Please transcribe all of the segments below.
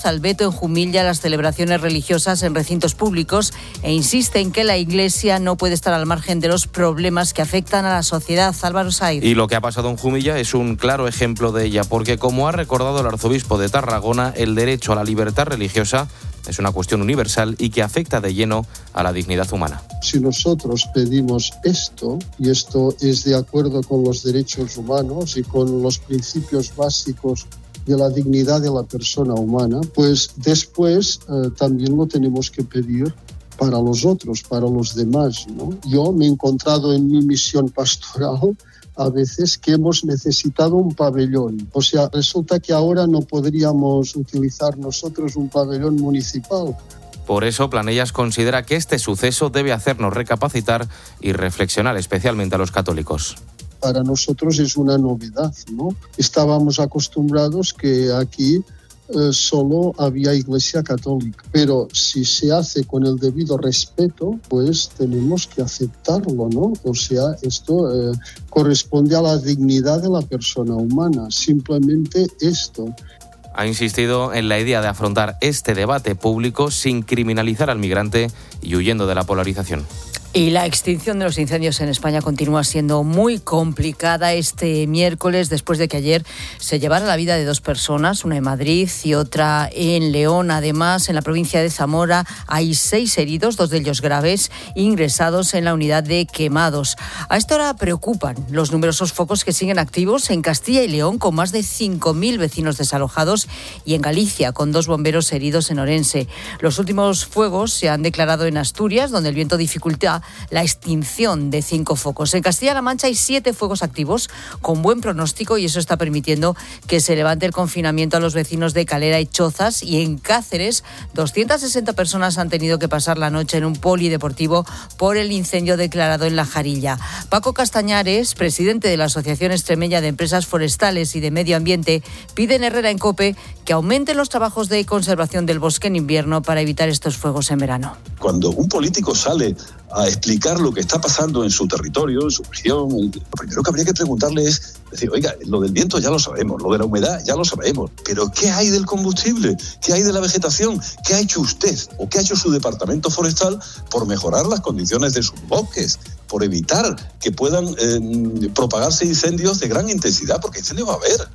rechaza el veto en Jumilla a las celebraciones religiosas en recintos públicos e insiste en que la Iglesia no puede estar al margen de los problemas que afectan a la sociedad. Álvaro Saiz. Y lo que ha pasado en Jumilla es un claro ejemplo de ella, porque como ha recordado el arzobispo de Tarragona, el derecho a la libertad religiosa es una cuestión universal y que afecta de lleno a la dignidad humana. Si nosotros pedimos esto, y esto es de acuerdo con los derechos humanos y con los principios básicos de la dignidad de la persona humana, pues después también lo tenemos que pedir para los otros, para los demás, ¿no? Yo me he encontrado en mi misión pastoral a veces que hemos necesitado un pabellón. O sea, resulta que ahora no podríamos utilizar nosotros un pabellón municipal. Por eso, Planellas considera que este suceso debe hacernos recapacitar y reflexionar, especialmente a los católicos. Para nosotros es una novedad, ¿no? Estábamos acostumbrados que aquí solo había Iglesia Católica, pero si se hace con el debido respeto, pues tenemos que aceptarlo, ¿no? O sea, esto corresponde a la dignidad de la persona humana, simplemente esto. Ha insistido en la idea de afrontar este debate público sin criminalizar al migrante y huyendo de la polarización. Y la extinción de los incendios en España continúa siendo muy complicada este miércoles, después de que ayer se llevara la vida de 2 personas, una en Madrid y otra en León. Además, en la provincia de Zamora hay 6 heridos, 2 de ellos graves, ingresados en la unidad de quemados. A esta hora preocupan los numerosos focos que siguen activos en Castilla y León, con más de 5.000 vecinos desalojados, y en Galicia, con 2 bomberos heridos en Orense. Los últimos fuegos se han declarado en Asturias, donde el viento dificulta la extinción de 5 focos. En Castilla-La Mancha hay 7 fuegos activos con buen pronóstico, y eso está permitiendo que se levante el confinamiento a los vecinos de Calera y Chozas. Y en Cáceres, 260 personas han tenido que pasar la noche en un polideportivo por el incendio declarado en La Jarilla. Paco Castañares, presidente de la Asociación Extremeña de Empresas Forestales y de Medio Ambiente, pide en Herrera en COPE que aumenten los trabajos de conservación del bosque en invierno para evitar estos fuegos en verano. Cuando un político sale a explicar lo que está pasando en su territorio, en su región, lo primero que habría que preguntarle es decir, oiga, lo del viento ya lo sabemos, lo de la humedad ya lo sabemos, pero ¿qué hay del combustible? ¿Qué hay de la vegetación? ¿Qué ha hecho usted o qué ha hecho su departamento forestal por mejorar las condiciones de sus bosques, por evitar que puedan propagarse incendios de gran intensidad? Porque incendios va a haber.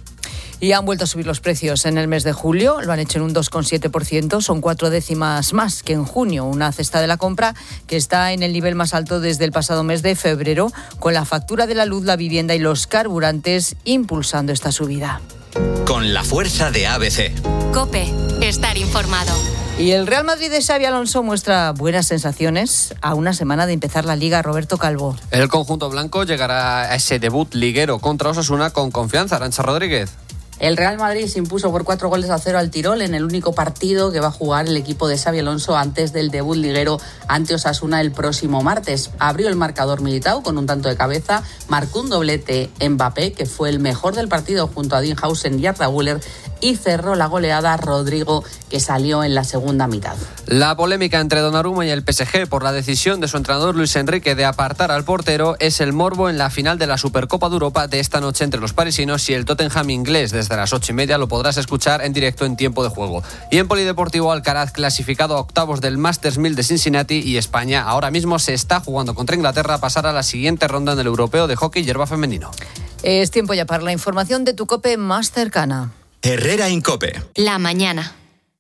Y han vuelto a subir los precios en el mes de julio, lo han hecho en un 2,7%, son 4 décimas más que en junio. Una cesta de la compra que está en el nivel más alto desde el pasado mes de febrero, con la factura de la luz, la vivienda y los carburantes impulsando esta subida. Con la fuerza de ABC. COPE, estar informado. Y el Real Madrid de Xabi Alonso muestra buenas sensaciones a una semana de empezar la Liga. Roberto Calvo. El conjunto blanco llegará a ese debut liguero contra Osasuna con confianza. Arantxa Rodríguez. El Real Madrid se impuso por 4-0 al Tirol en el único partido que va a jugar el equipo de Xabi Alonso antes del debut liguero ante Osasuna el próximo martes. Abrió el marcador Militao con un tanto de cabeza, marcó un doblete Mbappé, que fue el mejor del partido junto a Dinhausen y Arda Güler, y cerró la goleada Rodrigo, que salió en la segunda mitad. La polémica entre Donnarumma y el PSG por la decisión de su entrenador Luis Enrique de apartar al portero es el morbo en la final de la Supercopa de Europa de esta noche entre los parisinos y el Tottenham inglés. Desde las 8:30 lo podrás escuchar en directo en tiempo de juego. Y en polideportivo, Alcaraz clasificado a octavos del Masters 1000 de Cincinnati, y España ahora mismo se está jugando contra Inglaterra a pasar a la siguiente ronda en el europeo de hockey hierba femenino. Es tiempo ya para la información de tu COPE más cercana. Herrera en COPE. La mañana.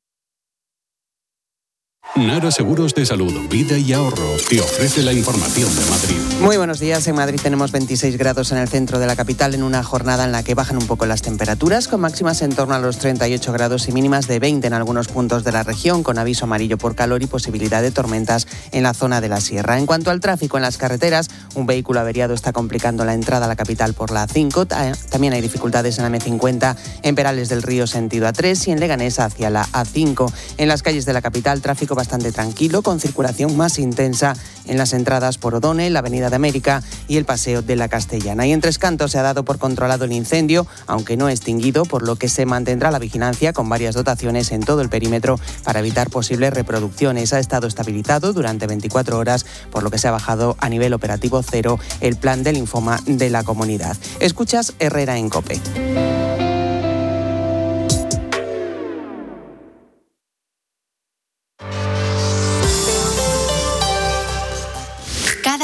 Nara Seguros de Salud, Vida y Ahorro te ofrece la información de Madrid. Muy buenos días. En Madrid tenemos 26 grados en el centro de la capital, en una jornada en la que bajan un poco las temperaturas, con máximas en torno a los 38 grados y mínimas de 20 en algunos puntos de la región, con aviso amarillo por calor y posibilidad de tormentas en la zona de la sierra. En cuanto al tráfico en las carreteras, un vehículo averiado está complicando la entrada a la capital por la A5. También hay dificultades en la M50, en Perales del Río sentido A3 y en Leganés hacia la A5. En las calles de la capital, tráfico bastante tranquilo, con circulación más intensa en las entradas por O'Donnell, la Avenida de América y el Paseo de la Castellana. Y en Tres Cantos se ha dado por controlado el incendio, aunque no extinguido, por lo que se mantendrá la vigilancia con varias dotaciones en todo el perímetro para evitar posibles reproducciones. Ha estado estabilizado durante 24 horas, por lo que se ha bajado a nivel operativo 0 el plan de linfoma de la comunidad. Escuchas Herrera en COPE.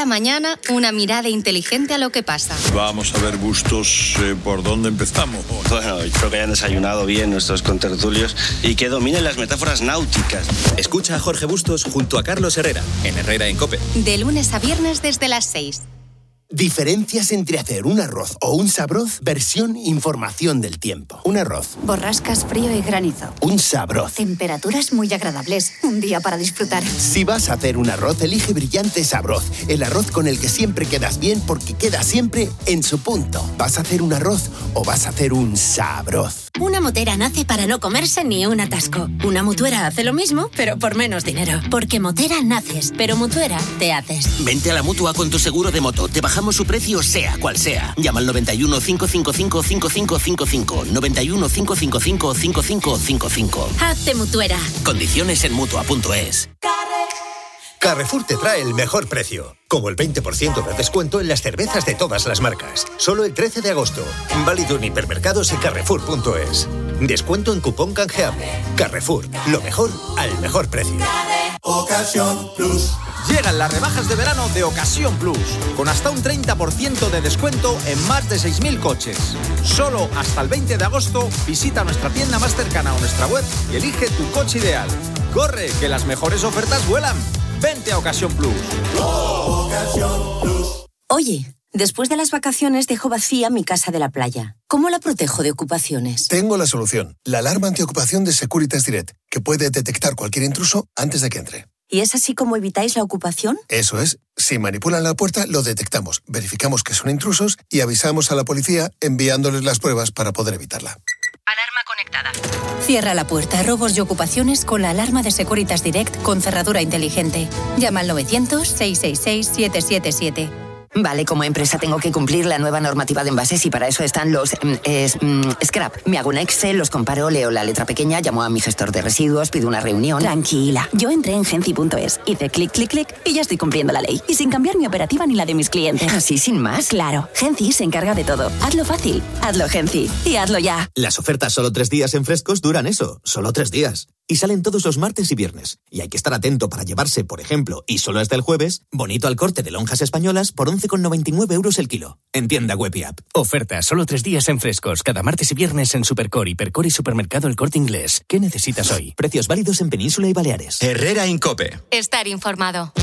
Cada mañana, una mirada inteligente a lo que pasa. Vamos a ver, Bustos, ¿por dónde empezamos? Bueno, creo que hayan desayunado bien nuestros contertulios y que dominen las metáforas náuticas. Escucha a Jorge Bustos junto a Carlos Herrera, en Herrera en COPE. De lunes a viernes desde las 6. Diferencias entre hacer un arroz o un sabroz, versión información del tiempo. Un arroz. Borrascas, frío y granizo. Un sabroz. Temperaturas muy agradables. Un día para disfrutar. Si vas a hacer un arroz, elige Brillante Sabroz. El arroz con el que siempre quedas bien porque queda siempre en su punto. ¿Vas a hacer un arroz o vas a hacer un sabroz? Una motera nace para no comerse ni un atasco. Una mutuera hace lo mismo, pero por menos dinero. Porque motera naces, pero mutuera te haces. Vente a la Mutua con tu seguro de moto. Te bajamos su precio sea cual sea. Llama al 91 555 5555. 91 555 5555. Hazte mutuera. Condiciones en Mutua.es. Carrefour te trae el mejor precio, como el 20% de descuento en las cervezas de todas las marcas. Solo el 13 de agosto. Válido en hipermercados y Carrefour.es. Descuento en cupón canjeable. Carrefour, lo mejor al mejor precio. Ocasión Plus. Llegan las rebajas de verano de Ocasión Plus, con hasta un 30% de descuento en más de 6.000 coches. Solo hasta el 20 de agosto visita nuestra tienda más cercana o nuestra web y elige tu coche ideal. ¡Corre, que las mejores ofertas vuelan! Vente a Ocasión Plus. Ocasión Plus. Oye, después de las vacaciones dejo vacía mi casa de la playa. ¿Cómo la protejo de ocupaciones? Tengo la solución. La alarma antiocupación de Securitas Direct, que puede detectar cualquier intruso antes de que entre. ¿Y es así como evitáis la ocupación? Eso es. Si manipulan la puerta, lo detectamos, verificamos que son intrusos y avisamos a la policía enviándoles las pruebas para poder evitarla. Alarma conectada. Cierra la puerta a robos y ocupaciones con la alarma de Securitas Direct con cerradura inteligente. Llama al 900-666-777. Vale, como empresa tengo que cumplir la nueva normativa de envases y para eso están los scrap. Me hago un Excel, los comparo, leo la letra pequeña, llamo a mi gestor de residuos, pido una reunión. Tranquila, yo entré en Genci.es, hice clic, clic, clic y ya estoy cumpliendo la ley. Y sin cambiar mi operativa ni la de mis clientes. ¿Así sin más? Claro, Genci se encarga de todo. Hazlo fácil, hazlo Genci y hazlo ya. Las ofertas solo 3 días en Frescos duran eso, solo 3 días. Y salen todos los martes y viernes. Y hay que estar atento para llevarse, por ejemplo, y solo hasta el jueves, bonito al corte de lonjas españolas por 11,99 euros el kilo. En tienda web y app. Oferta solo 3 días en Frescos, cada martes y viernes en Supercore, Hipercore y Supermercado El Corte Inglés. ¿Qué necesitas hoy? Precios válidos en Península y Baleares. Herrera en COPE. Estar informado.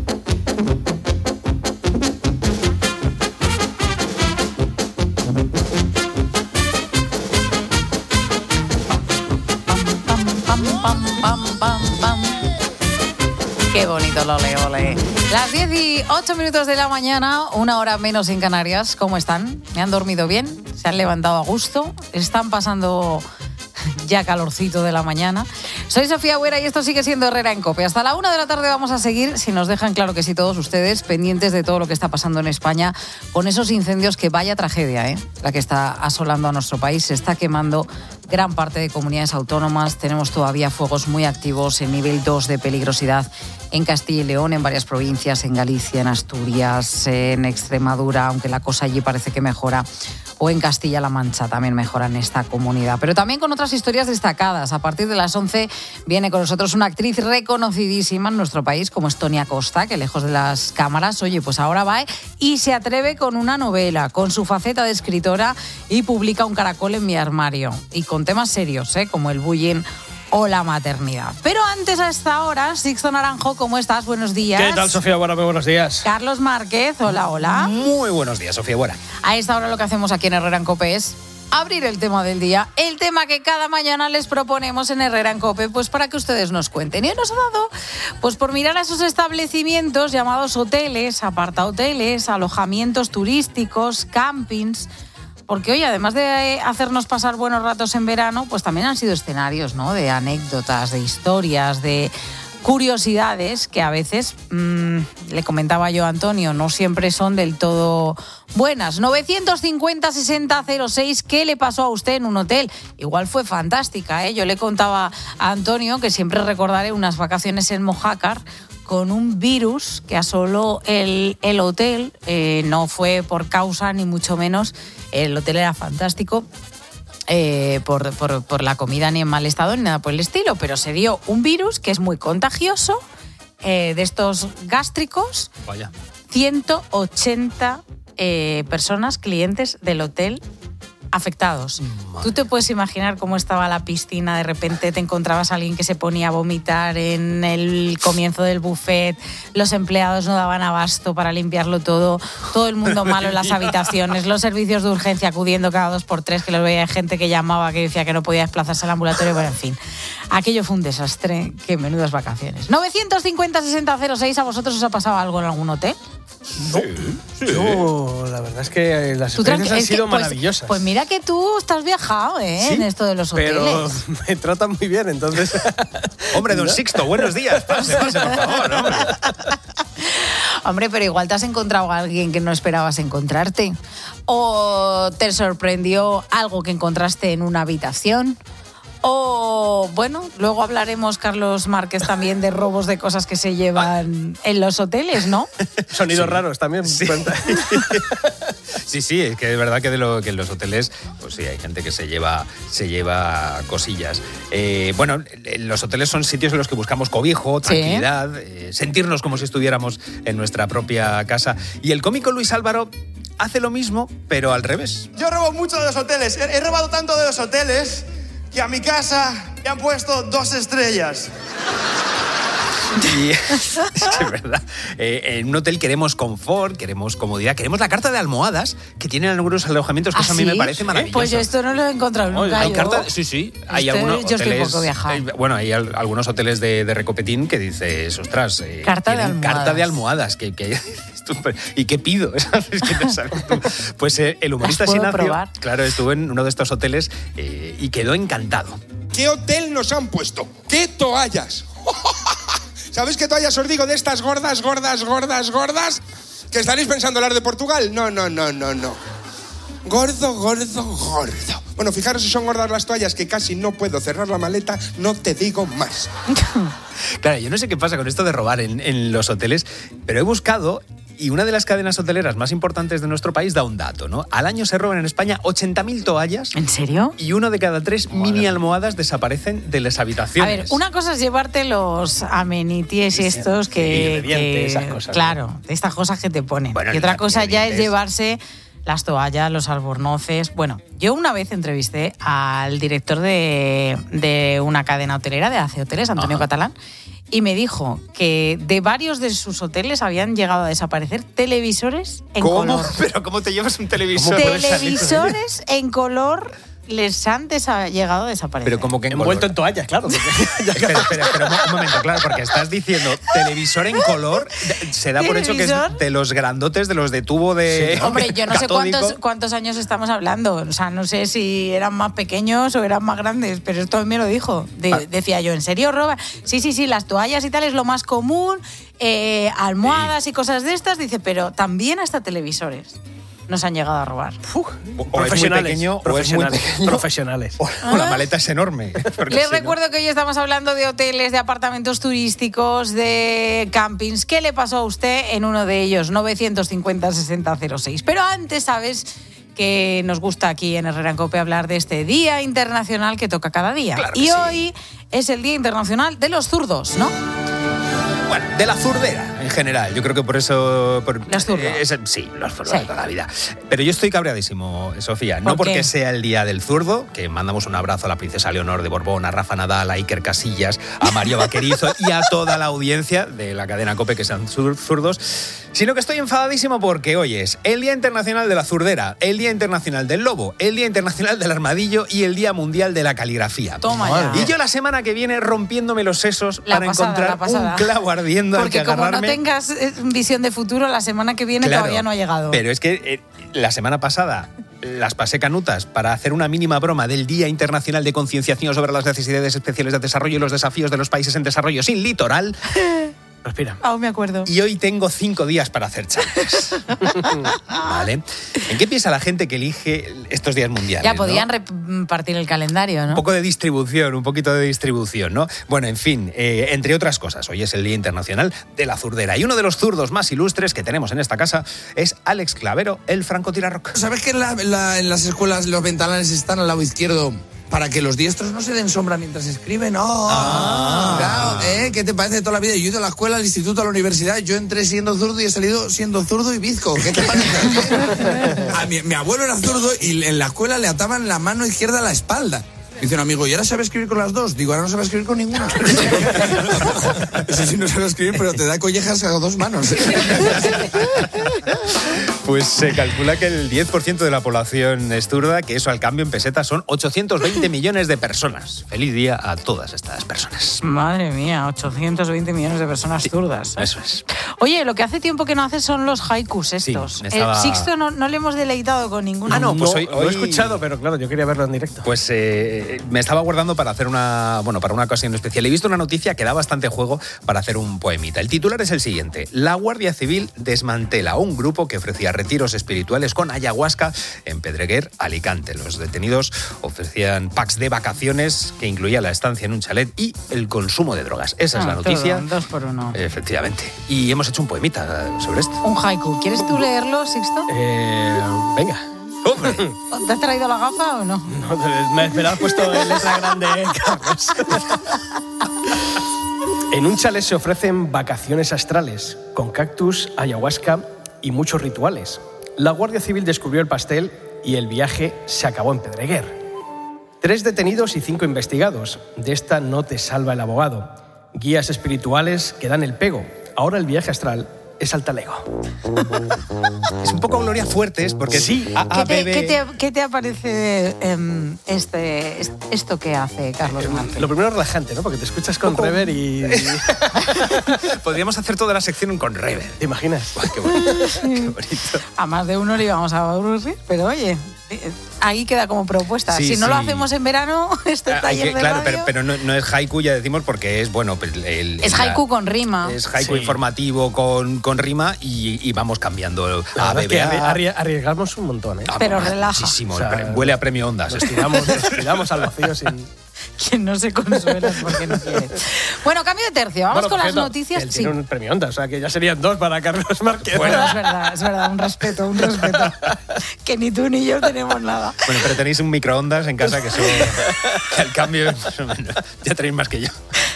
Qué bonito el ole, ole. Las 18 minutos de la mañana, 1 hora menos en Canarias. ¿Cómo están? ¿Me han dormido bien? ¿Se han levantado a gusto? ¿Están pasando ya calorcito de la mañana? Soy Sofía Huera y esto sigue siendo Herrera en COPE. Hasta la 1 de la tarde vamos a seguir, si nos dejan claro que sí todos ustedes, pendientes de todo lo que está pasando en España con esos incendios, que vaya tragedia, la que está asolando a nuestro país. Se está quemando gran parte de comunidades autónomas. Tenemos todavía fuegos muy activos en nivel 2 de peligrosidad en Castilla y León, en varias provincias, en Galicia, en Asturias, en Extremadura, aunque la cosa allí parece que mejora, o en Castilla-La Mancha también mejora en esta comunidad. Pero también con otras historias destacadas. A partir de las 11 viene con nosotros una actriz reconocidísima en nuestro país, como es Tonia Costa, que lejos de las cámaras, oye, pues ahora va y se atreve con una novela, con su faceta de escritora, y publica Un caracol en mi armario. Y con temas serios, como el bullying o la maternidad. Pero antes, a esta hora, Sixto Naranjo, ¿cómo estás? Buenos días. ¿Qué tal, Sofía? Muy buenos días. Carlos Márquez, hola, hola. Muy buenos días, Sofía Buena. A esta hora lo que hacemos aquí en Herrera en COPE es abrir el tema del día, el tema que cada mañana les proponemos en Herrera en COPE, pues para que ustedes nos cuenten. Y nos ha dado, pues por mirar a esos establecimientos llamados hoteles, apartahoteles, alojamientos turísticos, campings, porque hoy, además de hacernos pasar buenos ratos en verano, pues también han sido escenarios, ¿no?, de anécdotas, de historias, de curiosidades que a veces, le comentaba yo a Antonio, no siempre son del todo buenas. 950-60-06, ¿qué le pasó a usted en un hotel? Igual fue fantástica, Yo le contaba a Antonio que siempre recordaré unas vacaciones en Mojácar con un virus que asoló el hotel. No fue por causa, ni mucho menos. El hotel era fantástico. Por la comida ni en mal estado ni nada por el estilo, pero se dio un virus que es muy contagioso, de estos gástricos. Vaya. 180 personas, clientes del hotel, afectados. Tú te puedes imaginar cómo estaba la piscina, de repente te encontrabas a alguien que se ponía a vomitar en el comienzo del buffet, los empleados no daban abasto para limpiarlo todo el mundo malo en las habitaciones, los servicios de urgencia acudiendo cada 2x3, que los veía gente que llamaba, que decía que no podía desplazarse al ambulatorio, bueno, en fin. Aquello fue un desastre, qué menudas vacaciones. 950-60-06, ¿a vosotros os ha pasado algo en algún hotel? No. Sí. Yo, la verdad es que las experiencias han sido maravillosas. Pues mira que tú estás viajado, ¿sí? En esto de los hoteles. Pero me tratan muy bien, entonces... Hombre, don Sixto, buenos días. Pase, por favor, hombre. Hombre, pero igual te has encontrado a alguien que no esperabas encontrarte. O te sorprendió algo que encontraste en una habitación. O, bueno, luego hablaremos, Carlos Márquez, también de robos de cosas que se llevan en los hoteles, ¿no? Sonidos raros también. Sí. Sí, es que es verdad que que en los hoteles, pues sí, hay gente que se lleva cosillas. Bueno, los hoteles son sitios en los que buscamos cobijo, tranquilidad, sentirnos como si estuviéramos en nuestra propia casa. Y el cómico Luis Álvaro hace lo mismo, pero al revés. Yo robo mucho de los hoteles. He robado tanto de los hoteles que a mi casa le han puesto 2 estrellas. Y es que es verdad. En un hotel queremos confort, queremos comodidad, queremos la carta de almohadas que tienen algunos alojamientos, que eso a mí me parece maravilloso. Pues yo esto no lo he encontrado nunca. Hay sí. Hay algunos yo hoteles, estoy poco viajado. Bueno, hay algunos hoteles de recopetín que dices, ostras, carta de almohadas. Que ¿y qué pido? ¿Sabes? Que no sabes tú. Pues el humorista Sinacio, claro, estuvo en uno de estos hoteles y quedó encantado. ¿Qué hotel nos han puesto? ¿Qué toallas? ¿Sabéis qué toallas os digo? De estas gordas, que estaréis pensando hablar de Portugal. No. Gordo. Bueno, fijaros si son gordas las toallas, que casi no puedo cerrar la maleta, no te digo más. Claro, yo no sé qué pasa con esto de robar en los hoteles, pero he buscado... Y una de las cadenas hoteleras más importantes de nuestro país da un dato, ¿no? Al año se roban en España 80.000 toallas. ¿En serio? Y 1 de cada 3 mini almohadas desaparecen de las habitaciones. A ver, una cosa es llevarte los amenities estos esas cosas. Claro, estas cosas que te ponen. Bueno, y otra cosa ya es llevarse las toallas, los albornoces. Bueno, yo una vez entrevisté al director de una cadena hotelera, de AC Hoteles, Antonio Catalán, y me dijo que de varios de sus hoteles habían llegado a desaparecer televisores en color. ¿Pero cómo te llevas un televisor? Televisores en color les han llegado a desaparecer. Pero como que envuelto en toallas, claro. Espera, un momento, claro, porque estás diciendo televisor en color, se da por hecho que es de los grandotes, de los de tubo de... Sí. Hombre, yo no sé cuántos años estamos hablando, o sea, no sé si eran más pequeños o eran más grandes, pero esto me lo dijo. Decía yo, ¿en serio roba? Sí, las toallas y tal es lo más común, almohadas y cosas de estas, dice, pero también hasta televisores nos han llegado a robar. Profesionales. Profesionales. O la maleta es enorme. Les recuerdo que hoy estamos hablando de hoteles, de apartamentos turísticos, de campings. ¿Qué le pasó a usted en uno de ellos? 950-60-06. Pero antes, ¿sabes que nos gusta aquí en Herrera en Cope hablar de este Día Internacional que toca cada día? Claro y hoy es el Día Internacional de los Zurdos, ¿no? Bueno, de la zurdera en general. Yo creo que por eso... Los zurdos. Sí, los zurdos de toda la vida. Pero yo estoy cabreadísimo, Sofía. No porque sea el Día del Zurdo, que mandamos un abrazo a la princesa Leonor de Borbón, a Rafa Nadal, a Iker Casillas, a Mario Vaquerizo y a toda la audiencia de la cadena COPE que sean zurdos, sino que estoy enfadadísimo porque hoy es el Día Internacional de la Zurdera, el Día Internacional del Lobo, el Día Internacional del Armadillo y el Día Mundial de la Caligrafía. Toma ya. Y yo la semana que viene rompiéndome los sesos para encontrar un clavo ardiendo al que agarrarme. Porque como no tengas visión de futuro, la semana que viene todavía no ha llegado. Pero es que la semana pasada las pasé canutas para hacer una mínima broma del Día Internacional de Concienciación sobre las necesidades especiales de desarrollo y los desafíos de los países en desarrollo sin litoral. Respira. Aún me acuerdo. Y hoy tengo 5 días para hacer chantes. ¿Vale? ¿En qué piensa la gente que elige estos días mundiales? Ya podían repartir el calendario, ¿no? Un poquito de distribución, ¿no? Bueno, en fin, entre otras cosas, hoy es el Día Internacional de la Zurdera. Y uno de los zurdos más ilustres que tenemos en esta casa es Alex Clavero, el francotirarroc. ¿Sabes que en las escuelas los ventanales están al lado izquierdo para que los diestros no se den sombra mientras escriben. Claro, ¿qué te parece de toda la vida? Yo he ido a la escuela, al instituto, a la universidad, yo entré siendo zurdo y he salido siendo zurdo y bizco. ¿Qué te parece? Mi abuelo era zurdo y en la escuela le ataban la mano izquierda a la espalda. Dice un amigo, ¿y ahora sabe escribir con las dos? Digo, ahora no sabe escribir con ninguna. Eso sí no sabe escribir, pero te da collejas a dos manos. Pues se calcula que el 10% de la población es zurda, que eso al cambio en pesetas son 820 millones de personas. Feliz día a todas estas personas. Madre mía, 820 millones de personas zurdas. Eso es. Oye, lo que hace tiempo que no haces son los haikus estos. Sí, estaba... Sixto no le hemos deleitado con ninguno. Ah, no, pues hoy lo he escuchado, pero claro, yo quería verlo en directo. Pues me estaba guardando para hacer para una ocasión especial. He visto una noticia que da bastante juego para hacer un poemita. El titular es el siguiente: la Guardia Civil desmantela un grupo que ofrecía retiros espirituales con ayahuasca en Pedreguer, Alicante. Los detenidos ofrecían packs de vacaciones que incluía la estancia en un chalet y el consumo de drogas. Esa es la noticia. Todo, 2 por 1. Efectivamente. Y hemos hecho un poemita sobre esto. Un haiku. ¿Quieres tú leerlo, Sixto? Venga. ¡Hombre! ¿Te has traído la gafa o no? No, me has puesto en letra grande, Carlos. En un chalet se ofrecen vacaciones astrales, con cactus, ayahuasca y muchos rituales. La Guardia Civil descubrió el pastel y el viaje se acabó en Pedreguer. 3 detenidos y 5 investigados. De esta no te salva el abogado. Guías espirituales que dan el pego. Ahora el viaje astral es al talego. Es un poco Gloria Fuertes, porque sí. ¿Qué te aparece esto que hace Carlos Márquez? Lo primero es relajante, ¿no? Porque te escuchas con rever y... Podríamos hacer toda la sección con rever. ¿Te imaginas? Uy, qué bonito. A más de uno le íbamos a aburrir, pero oye, ahí queda como propuesta. Sí, si no lo hacemos en verano, taller de claro, radio... pero no es haiku, ya decimos, porque es, bueno... es haiku con rima. Es haiku informativo con rima y vamos cambiando a BBA. Arriesgamos un montón, ¿eh? Pero relaja. Muchísimo. O sea, huele a premio Ondas. Nos tiramos al vacío sin... Quien no se consuela es porque no quiere. Bueno, cambio de tercio. Vamos con las noticias. Él tiene un premio Ondas, o sea que ya serían 2 para Carlos Márquez. Bueno, es verdad. Un respeto. Que ni tú ni yo tenemos nada. Bueno, pero tenéis un microondas en casa que al cambio más o menos, ya tenéis más que yo.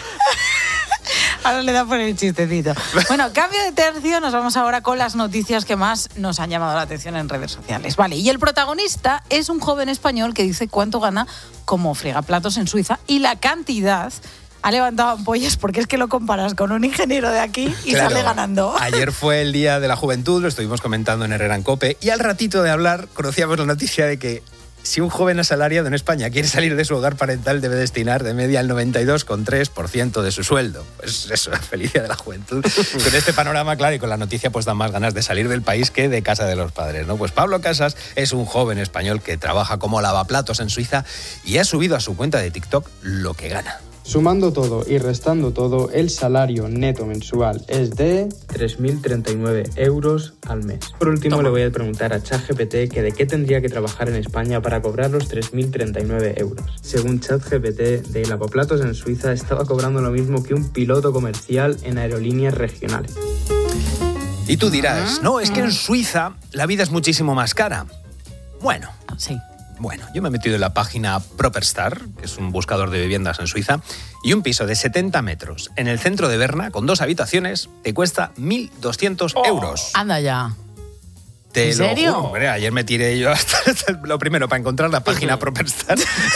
Ahora le da por el chistecito. Bueno, cambio de tercio, nos vamos ahora con las noticias que más nos han llamado la atención en redes sociales. Vale, y el protagonista es un joven español que dice cuánto gana como fregaplatos en Suiza y la cantidad ha levantado ampollas porque es que lo comparas con un ingeniero de aquí y claro, sale ganando. Ayer fue el Día de la Juventud, lo estuvimos comentando en Herrera en COPE y al ratito de hablar conocíamos la noticia de que si un joven asalariado en España quiere salir de su hogar parental, debe destinar de media el 92,3% de su sueldo. Pues eso, feliz Día de la Juventud. Con este panorama, claro, y con la noticia, pues dan más ganas de salir del país que de casa de los padres, ¿no? Pues Pablo Casas es un joven español que trabaja como lavaplatos en Suiza y ha subido a su cuenta de TikTok lo que gana. Sumando todo y restando todo, el salario neto mensual es de 3.039 euros al mes. Por último, le voy a preguntar a ChatGPT que de qué tendría que trabajar en España para cobrar los 3.039 euros. Según ChatGPT, de lavaplatos en Suiza estaba cobrando lo mismo que un piloto comercial en aerolíneas regionales. Y tú dirás, no, es que en Suiza la vida es muchísimo más cara. Bueno, sí. Bueno, yo me he metido en la página Properstar, que es un buscador de viviendas en Suiza, y un piso de 70 metros en el centro de Berna, con 2 habitaciones, te cuesta 1.200 euros. Anda ya. ¿En serio? Lo juro, hombre, ayer me tiré yo hasta lo primero para encontrar la página Properstar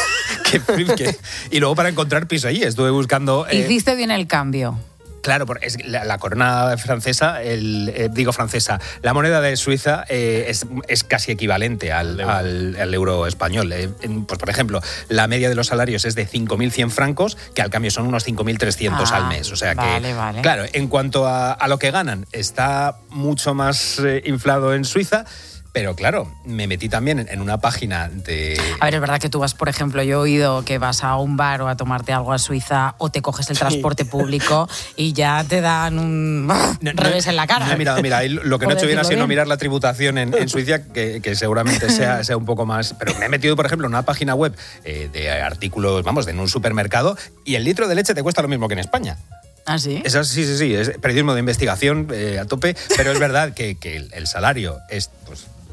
y luego para encontrar piso allí. Estuve buscando... Hiciste bien el cambio. Claro, es la corona francesa, la moneda de Suiza es casi equivalente al euro español. Pues, por ejemplo, la media de los salarios es de 5.100 francos, que al cambio son unos 5.300 al mes. O sea que, vale. Claro, en cuanto a lo que ganan, está mucho más inflado en Suiza. Pero claro, me metí también en una página de... A ver, es verdad que tú vas, por ejemplo, yo he oído que vas a un bar o a tomarte algo a Suiza o te coges el transporte público y ya te dan un revés en la cara. Mira, lo que no he hecho bien ha sido no mirar la tributación en Suiza, que seguramente sea un poco más... Pero me he metido, por ejemplo, en una página web de artículos, en un supermercado, y el litro de leche te cuesta lo mismo que en España. ¿Ah, sí? Sí, es periodismo de investigación a tope, pero es verdad que el salario es... pues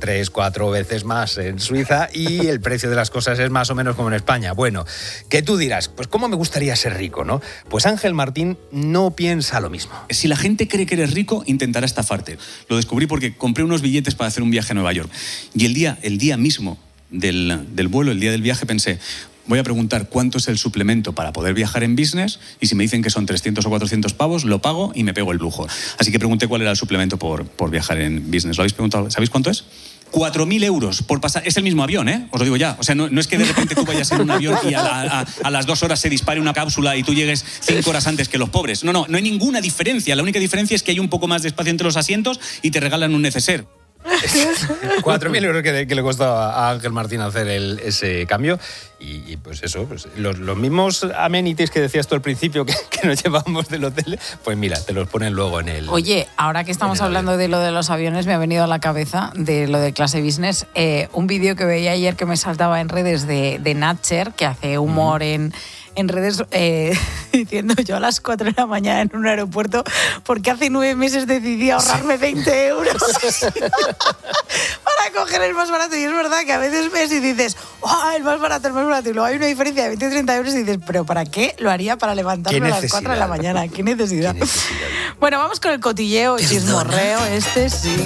3-4 veces más en Suiza y el precio de las cosas es más o menos como en España. Bueno, que tú dirás, pues ¿cómo me gustaría ser rico, no? Pues Ángel Martín no piensa lo mismo. Si la gente cree que eres rico, intentará estafarte. Lo descubrí porque compré unos billetes para hacer un viaje a Nueva York. Y el día mismo del vuelo, el día del viaje, pensé, voy a preguntar cuánto es el suplemento para poder viajar en business y si me dicen que son 300 o 400 pavos, lo pago y me pego el lujo. Así que pregunté cuál era el suplemento por viajar en business. ¿Lo habéis preguntado? ¿Sabéis cuánto es? 4.000 euros por pasar. Es el mismo avión, ¿eh? Os lo digo ya. O sea, no es que de repente tú vayas en un avión y a las 2 horas se dispare una cápsula y tú llegues 5 horas antes que los pobres. No hay ninguna diferencia. La única diferencia es que hay un poco más de espacio entre los asientos y te regalan un neceser. 4.000 euros que le costó a Ángel Martín hacer ese cambio y pues eso, pues los mismos amenities que decías tú al principio que nos llevamos del hotel, pues mira, te los ponen luego en el... Oye, ahora que estamos hablando de lo de los aviones, me ha venido a la cabeza de lo de clase business un vídeo que veía ayer que me saltaba en redes de Natcher, que hace humor en redes diciendo yo a las 4 de la mañana en un aeropuerto porque hace 9 meses decidí ahorrarme 20 euros para coger el más barato. Y es verdad que a veces ves y dices, ¡oh, el más barato! Y luego hay una diferencia de 20 o 30 euros y dices, ¿pero para qué lo haría para levantarme a las 4 de la mañana? ¿Qué necesidad? Bueno, vamos con el cotilleo y chismorreo. Sí.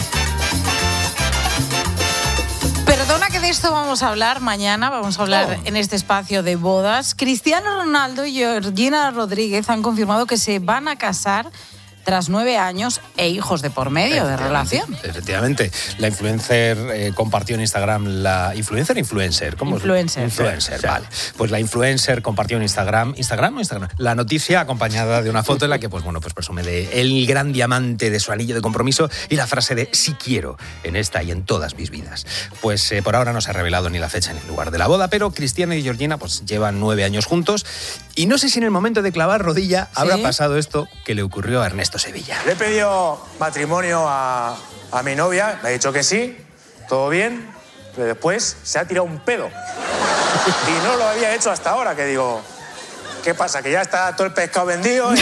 Perdona que de esto vamos a hablar mañana, vamos a hablar en este espacio de bodas. Cristiano Ronaldo y Georgina Rodríguez han confirmado que se van a casar tras 9 años e hijos de por medio de relación. Efectivamente. La influencer compartió en Instagram ¿Influencer? ¿Cómo Influencer. Influencer, vale. Pues la influencer compartió en Instagram la noticia acompañada de una foto en la que pues presume de el gran diamante de su anillo de compromiso y la frase de sí quiero en esta y en todas mis vidas. Pues por ahora no se ha revelado ni la fecha ni el lugar de la boda, pero Cristiano y Georgina pues llevan 9 años juntos y no sé si en el momento de clavar rodilla habrá pasado esto que le ocurrió a Ernesto Sevilla. Le he pedido matrimonio a mi novia, me ha dicho que sí, todo bien, pero después se ha tirado un pedo. Y no lo había hecho hasta ahora, que digo, ¿qué pasa? Que ya está todo el pescado vendido y...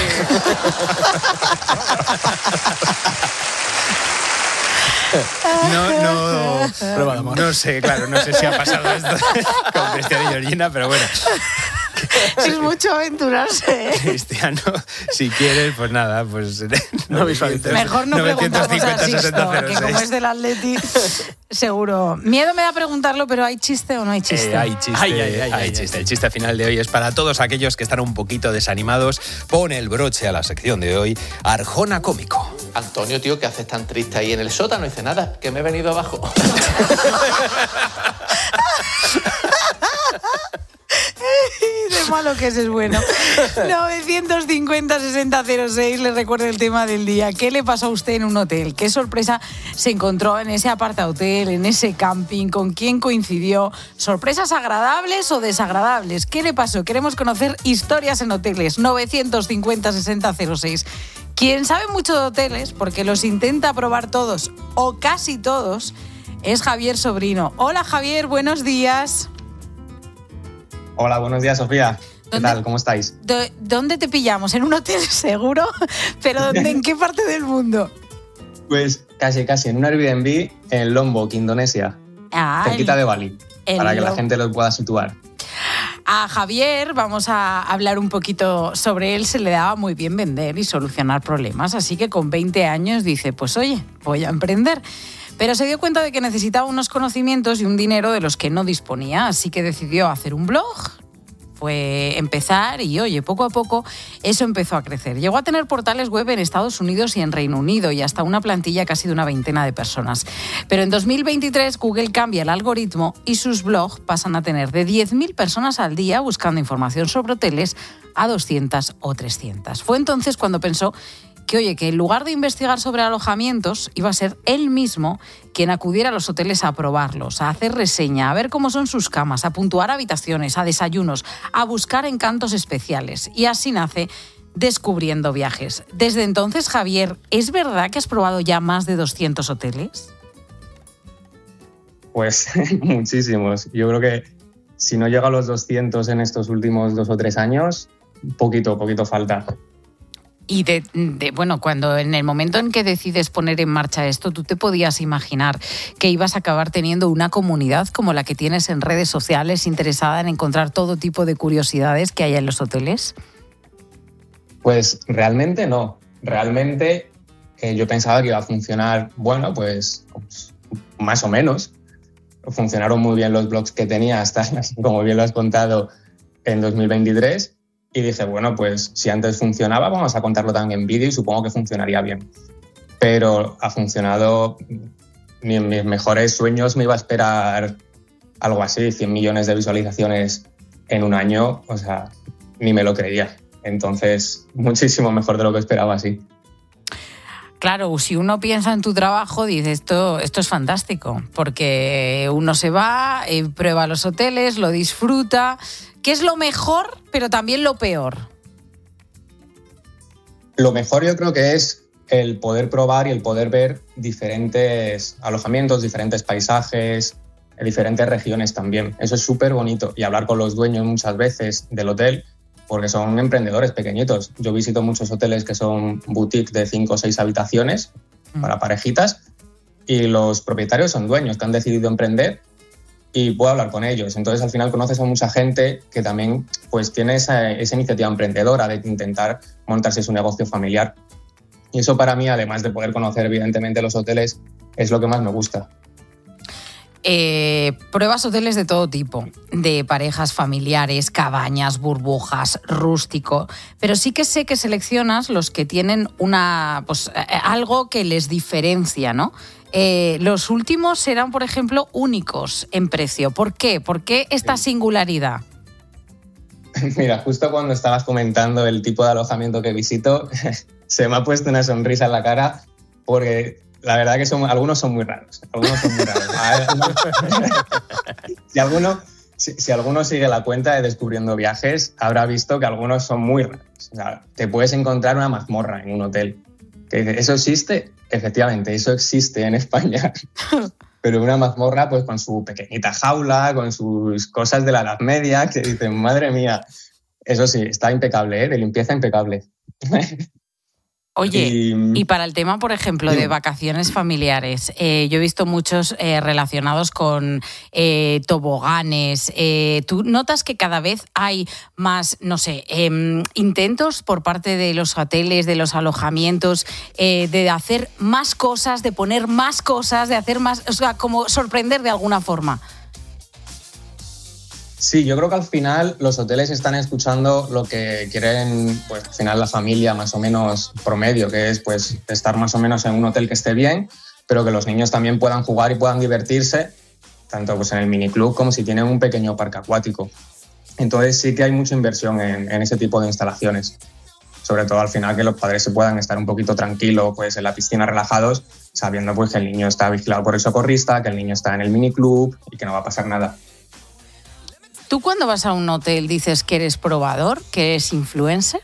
No sé, claro, no sé si ha pasado esto con Cristiano y Georgina, pero bueno. Es mucho aventurarse, ¿eh? Cristiano, si quieres, pues nada, pues no visualices. Mejor no preguntamos a Sixto, que como es del Atleti, seguro. Miedo me da preguntarlo, pero ¿hay chiste o no hay chiste? Hay chiste, hay chiste. El chiste final de hoy es para todos aquellos que están un poquito desanimados. Pone el broche a la sección de hoy, Arjona Cómico. Antonio, tío, ¿qué haces tan triste ahí en el sótano? Dice nada, que me he venido abajo. De malo que es bueno. 950-6006, les recuerdo el tema del día. ¿Qué le pasó a usted en un hotel? ¿Qué sorpresa se encontró en ese apartahotel, en ese camping? ¿Con quién coincidió? ¿Sorpresas agradables o desagradables? ¿Qué le pasó? Queremos conocer historias en hoteles. 950-6006. Quien sabe mucho de hoteles, porque los intenta probar todos o casi todos, es Javier Sobrino. Hola Javier, buenos días. Hola, buenos días, Sofía. ¿Qué tal? ¿Cómo estáis? ¿Dónde te pillamos? ¿En un hotel seguro? ¿Pero en qué parte del mundo? Pues casi, en un Airbnb en Lombok, Indonesia, cerquita de Bali, para que la gente lo pueda situar. A Javier vamos a hablar un poquito sobre él. Se le daba muy bien vender y solucionar problemas, así que con 20 años dice, pues oye, voy a emprender. Pero se dio cuenta de que necesitaba unos conocimientos y un dinero de los que no disponía, así que decidió hacer un blog. Fue empezar y, oye, poco a poco eso empezó a crecer. Llegó a tener portales web en Estados Unidos y en Reino Unido y hasta una plantilla casi de una veintena de personas. Pero en 2023 Google cambia el algoritmo y sus blogs pasan a tener de 10.000 personas al día buscando información sobre hoteles a 200 o 300. Fue entonces cuando pensó que, oye, que en lugar de investigar sobre alojamientos, iba a ser él mismo quien acudiera a los hoteles a probarlos, a hacer reseña, a ver cómo son sus camas, a puntuar habitaciones, a desayunos, a buscar encantos especiales. Y así nace Descubriendo Viajes. Desde entonces, Javier, ¿es verdad que has probado ya más de 200 hoteles? Pues muchísimos. Yo creo que si no llega a los 200 en estos últimos 2 o 3 años, poquito falta. Y bueno, cuando en el momento en que decides poner en marcha esto, ¿tú te podías imaginar que ibas a acabar teniendo una comunidad como la que tienes en redes sociales, interesada en encontrar todo tipo de curiosidades que hay en los hoteles? Pues realmente no. Realmente yo pensaba que iba a funcionar, bueno, pues más o menos. Funcionaron muy bien los blogs que tenía hasta, como bien lo has contado, en 2023. Y dije, bueno, pues si antes funcionaba, vamos a contarlo también en vídeo y supongo que funcionaría bien. Pero ha funcionado, ni en mis mejores sueños me iba a esperar algo así, 100 millones de visualizaciones en un año, o sea, ni me lo creía. Entonces, muchísimo mejor de lo que esperaba, sí. Claro, si uno piensa en tu trabajo, dice esto es fantástico, porque uno se va, prueba los hoteles, lo disfruta. ¿Qué es lo mejor, pero también lo peor? Lo mejor yo creo que es el poder probar y el poder ver diferentes alojamientos, diferentes paisajes, diferentes regiones también. Eso es súper bonito. Y hablar con los dueños muchas veces del hotel, porque son emprendedores pequeñitos. Yo visito muchos hoteles que son boutique de 5 o 6 habitaciones para parejitas y los propietarios son dueños que han decidido emprender y puedo hablar con ellos. Entonces, al final conoces a mucha gente que también pues, tiene esa iniciativa emprendedora de intentar montarse su negocio familiar. Y eso para mí, además de poder conocer evidentemente los hoteles, es lo que más me gusta. Pruebas hoteles de todo tipo, de parejas familiares, cabañas, burbujas, rústico, pero sí que sé que seleccionas los que tienen algo que les diferencia, ¿no? Los últimos serán, por ejemplo, únicos en precio. ¿Por qué? ¿Por qué esta singularidad? Mira, justo cuando estabas comentando el tipo de alojamiento que visito, se me ha puesto una sonrisa en la cara porque la verdad que algunos son muy raros. Si alguno sigue la cuenta de Descubriendo Viajes, habrá visto que algunos son muy raros. O sea, te puedes encontrar una mazmorra en un hotel. Que dice, ¿eso existe? Efectivamente, eso existe en España. Pero una mazmorra pues con su pequeñita jaula, con sus cosas de la Edad Media, que dicen, madre mía, eso sí, está impecable, de limpieza impecable. Oye, y para el tema, por ejemplo, de vacaciones familiares, yo he visto muchos relacionados con toboganes. ¿Tú notas que cada vez hay más, intentos por parte de los hoteles, de los alojamientos, de hacer más cosas, de poner más cosas, de hacer más, o sea, como sorprender de alguna forma? Sí, yo creo que al final los hoteles están escuchando lo que quieren, pues al final la familia más o menos promedio, que es pues estar más o menos en un hotel que esté bien, pero que los niños también puedan jugar y puedan divertirse, tanto pues en el miniclub como si tienen un pequeño parque acuático. Entonces sí que hay mucha inversión en ese tipo de instalaciones. Sobre todo al final que los padres se puedan estar un poquito tranquilos pues en la piscina relajados, sabiendo pues que el niño está vigilado por el socorrista, que el niño está en el miniclub y que no va a pasar nada. ¿Tú cuando vas a un hotel dices que eres probador, que eres influencer?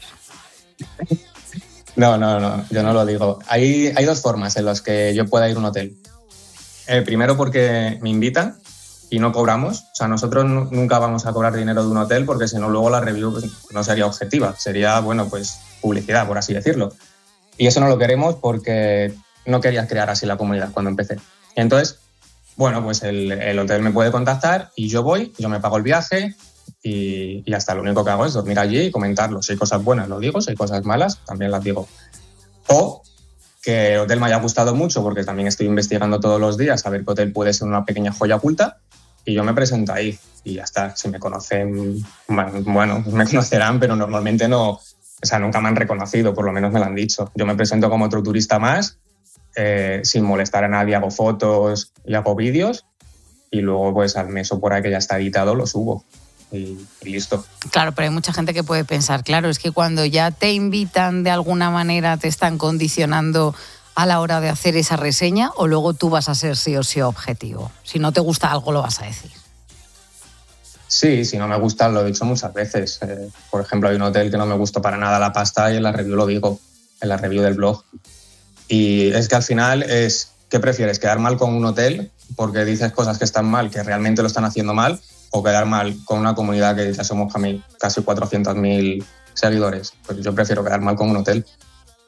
No, yo no lo digo. Hay dos formas en las que yo pueda ir a un hotel. Primero porque me invitan y no cobramos. O sea, nosotros nunca vamos a cobrar dinero de un hotel porque si no luego la review pues, no sería objetiva. Sería, pues publicidad, por así decirlo. Y eso no lo queremos porque no quería crear así la comunidad cuando empecé. Entonces, pues el hotel me puede contactar y yo voy, yo me pago el viaje y ya está. Lo único que hago es dormir allí y comentarlo. Si hay cosas buenas lo digo, si hay cosas malas también las digo. O que el hotel me haya gustado mucho porque también estoy investigando todos los días a ver qué hotel puede ser una pequeña joya oculta y yo me presento ahí y ya está. Si me conocen, pues me conocerán, pero normalmente no, o sea, nunca me han reconocido, por lo menos me lo han dicho. Yo me presento como otro turista más, sin molestar a nadie, hago fotos y hago vídeos y luego pues al mes o por ahí que ya está editado lo subo y listo. Claro, pero hay mucha gente que puede pensar, claro, es que cuando ya te invitan de alguna manera te están condicionando a la hora de hacer esa reseña o luego tú vas a ser sí o sí objetivo. Si no te gusta algo lo vas a decir. Sí, si no me gusta lo he dicho muchas veces. Por ejemplo, hay un hotel que no me gustó para nada la pasta y en la review lo digo, en la review del blog. Y es que al final es, ¿qué prefieres? ¿Quedar mal con un hotel porque dices cosas que están mal, que realmente lo están haciendo mal? ¿O quedar mal con una comunidad que ya somos casi 400.000 seguidores? Pues yo prefiero quedar mal con un hotel.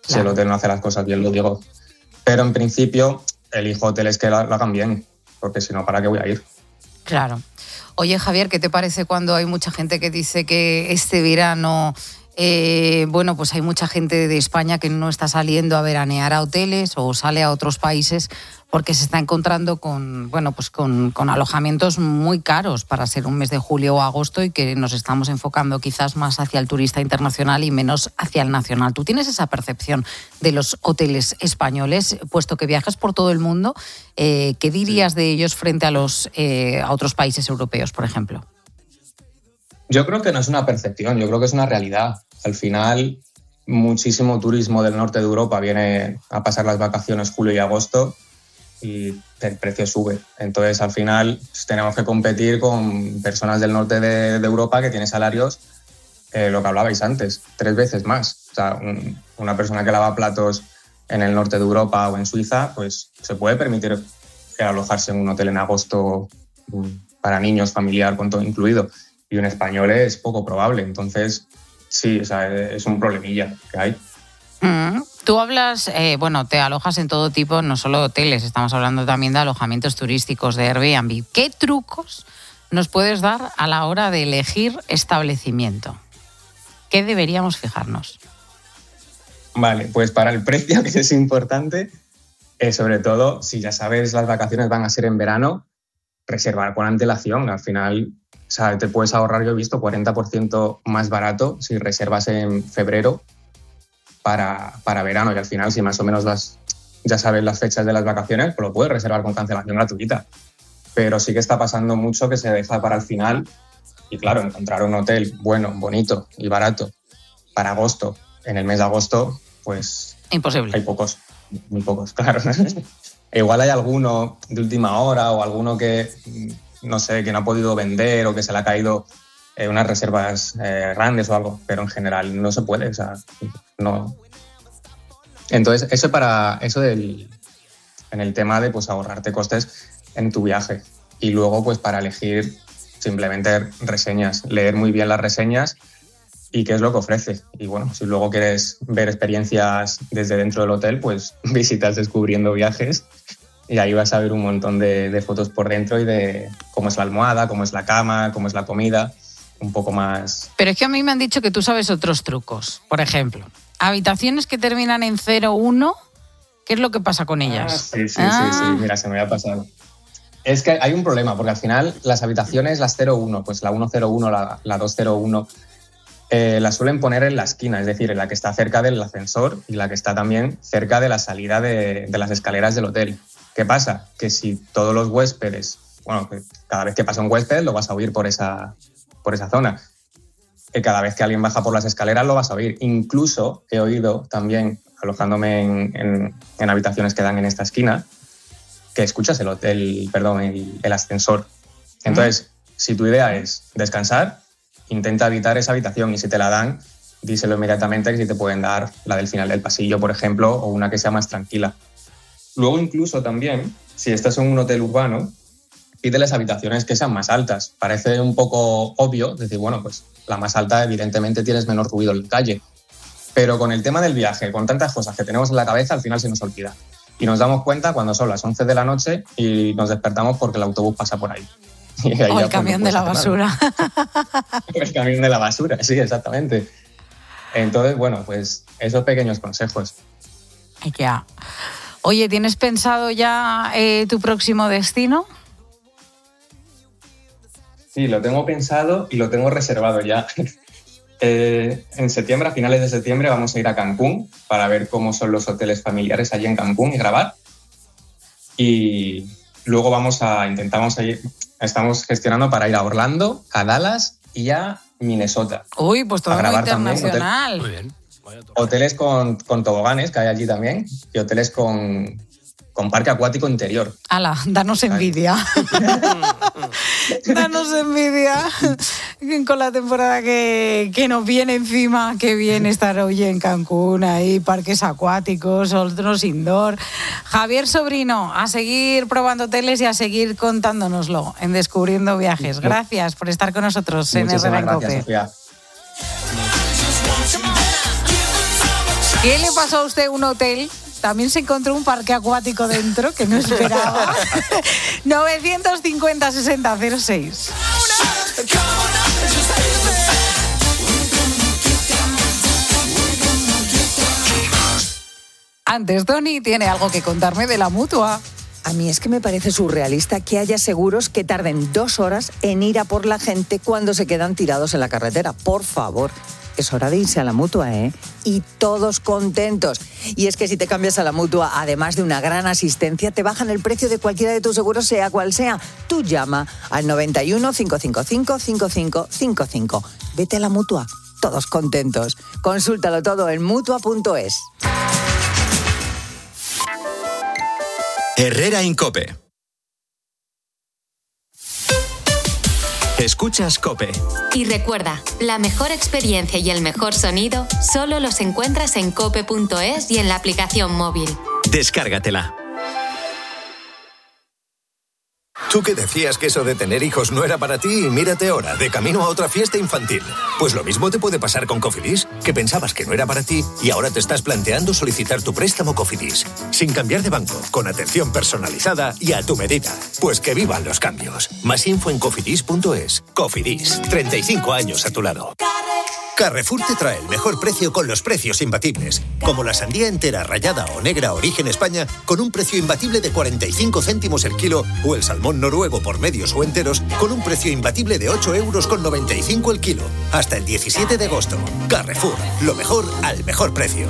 Si el hotel no hace las cosas bien, lo digo. Pero en principio elijo hoteles que lo hagan bien, porque si no, ¿para qué voy a ir? Claro. Oye, Javier, ¿qué te parece cuando hay mucha gente que dice que este verano, pues hay mucha gente de España que no está saliendo a veranear a hoteles o sale a otros países porque se está encontrando con alojamientos muy caros para ser un mes de julio o agosto y que nos estamos enfocando quizás más hacia el turista internacional y menos hacia el nacional? ¿Tú tienes esa percepción de los hoteles españoles, puesto que viajas por todo el mundo? ¿Qué dirías de ellos frente a otros países europeos, por ejemplo? Yo creo que no es una percepción, yo creo que es una realidad. Al final, muchísimo turismo del norte de Europa viene a pasar las vacaciones julio y agosto y el precio sube. Entonces, al final, tenemos que competir con personas del norte de Europa que tienen salarios, lo que hablabais antes, 3 veces más. O sea, una persona que lava platos en el norte de Europa o en Suiza, pues se puede permitir alojarse en un hotel en agosto para niños, familiar, con todo incluido. Y un español es poco probable. Entonces, sí, o sea, es un problemilla que hay. Tú hablas, te alojas en todo tipo, no solo de hoteles, estamos hablando también de alojamientos turísticos, de Airbnb. ¿Qué trucos nos puedes dar a la hora de elegir establecimiento? ¿Qué deberíamos fijarnos? Vale, pues para el precio, que es importante, sobre todo, si ya sabes las vacaciones van a ser en verano, reservar con antelación. Al final, o sea, te puedes ahorrar, yo he visto, 40% más barato si reservas en febrero para verano, y al final, si más o menos ya sabes las fechas de las vacaciones, pues lo puedes reservar con cancelación gratuita. Pero sí que está pasando mucho que se deja para el final y, claro, encontrar un hotel bueno, bonito y barato para agosto, en el mes de agosto, pues... Imposible. Hay pocos, muy pocos, claro. Igual hay alguno de última hora o alguno que, no sé, que no ha podido vender o que se le ha caído unas reservas grandes o algo, pero en general no se puede, o sea, no. Entonces, en el tema de pues ahorrarte costes en tu viaje. Y luego, pues para elegir simplemente reseñas, leer muy bien las reseñas y qué es lo que ofrece. Y bueno, si luego quieres ver experiencias desde dentro del hotel, pues visitas Descubriendo Viajes y ahí vas a ver un montón de fotos por dentro y de cómo es la almohada, cómo es la cama, cómo es la comida, un poco más... Pero es que a mí me han dicho que tú sabes otros trucos. Por ejemplo, habitaciones que terminan en 01, ¿qué es lo que pasa con ellas? Sí, mira, se me había pasado. Es que hay un problema, porque al final las habitaciones, las 01, pues la 101, la 201, las suelen poner en la esquina, es decir, en la que está cerca del ascensor y la que está también cerca de la salida de las escaleras del hotel. ¿Qué pasa? Que si todos los huéspedes, que cada vez que pasa un huésped lo vas a oír por esa zona. Que cada vez que alguien baja por las escaleras lo vas a oír. Incluso he oído también, alojándome en habitaciones que dan en esta esquina, que escuchas el ascensor. Entonces, si tu idea es descansar, intenta evitar esa habitación, y si te la dan, díselo inmediatamente, que si te pueden dar la del final del pasillo, por ejemplo, o una que sea más tranquila. Luego, incluso también, si estás en un hotel urbano, pídeles habitaciones que sean más altas. Parece un poco obvio decir, bueno, pues la más alta evidentemente tienes menos ruido en la calle. Pero con el tema del viaje, con tantas cosas que tenemos en la cabeza, al final se nos olvida. Y nos damos cuenta cuando son las 11 de la noche y nos despertamos porque el autobús pasa por ahí. O el camión de la basura. El camión de la basura, sí, exactamente. Entonces, bueno, pues esos pequeños consejos. Ya. Oye, ¿tienes pensado ya tu próximo destino? Sí, lo tengo pensado y lo tengo reservado ya. En septiembre, a finales de septiembre, vamos a ir a Cancún para ver cómo son los hoteles familiares allí en Cancún y grabar. Y luego estamos gestionando para ir a Orlando, a Dallas y a Minnesota. Uy, pues todo muy internacional. Muy bien. Hoteles con toboganes, que hay allí también, y hoteles con parque acuático interior. ¡Hala! Danos envidia. Danos envidia con la temporada que nos viene encima. Qué bien estar hoy en Cancún, ahí parques acuáticos, otros indoor. Javier Sobrino, a seguir probando hoteles y a seguir contándonoslo en Descubriendo Viajes. Gracias por estar con nosotros en RBA en COPE. Sofía. ¿Qué le pasó a usted en un hotel? También se encontró un parque acuático dentro que no esperaba. 950-60-06. Antes, Tony tiene algo que contarme de la Mutua. A mí es que me parece surrealista que haya seguros que tarden 2 horas en ir a por la gente cuando se quedan tirados en la carretera. Por favor, es hora de irse a la Mutua, ¿eh? Y todos contentos. Y es que si te cambias a la Mutua, además de una gran asistencia, te bajan el precio de cualquiera de tus seguros, sea cual sea. Tú llama al 91 555 5555. Vete a la Mutua, todos contentos. Consúltalo todo en Mutua.es. Herrera en COPE. Escuchas COPE. Y recuerda, la mejor experiencia y el mejor sonido solo los encuentras en cope.es y en la aplicación móvil. Descárgatela. Tú que decías que eso de tener hijos no era para ti y mírate ahora, de camino a otra fiesta infantil. Pues lo mismo te puede pasar con Cofidis, que pensabas que no era para ti y ahora te estás planteando solicitar tu préstamo Cofidis. Sin cambiar de banco, con atención personalizada y a tu medida. Pues que vivan los cambios. Más info en cofidis.es. Cofidis, 35 años a tu lado. Carrefour te trae el mejor precio con los precios imbatibles. Como la sandía entera, rallada o negra origen España, con un precio imbatible de 45 céntimos el kilo, o el salmón noruego por medios o enteros, con un precio imbatible de 8,95 € el kilo. Hasta el 17 de agosto. Carrefour, lo mejor al mejor precio.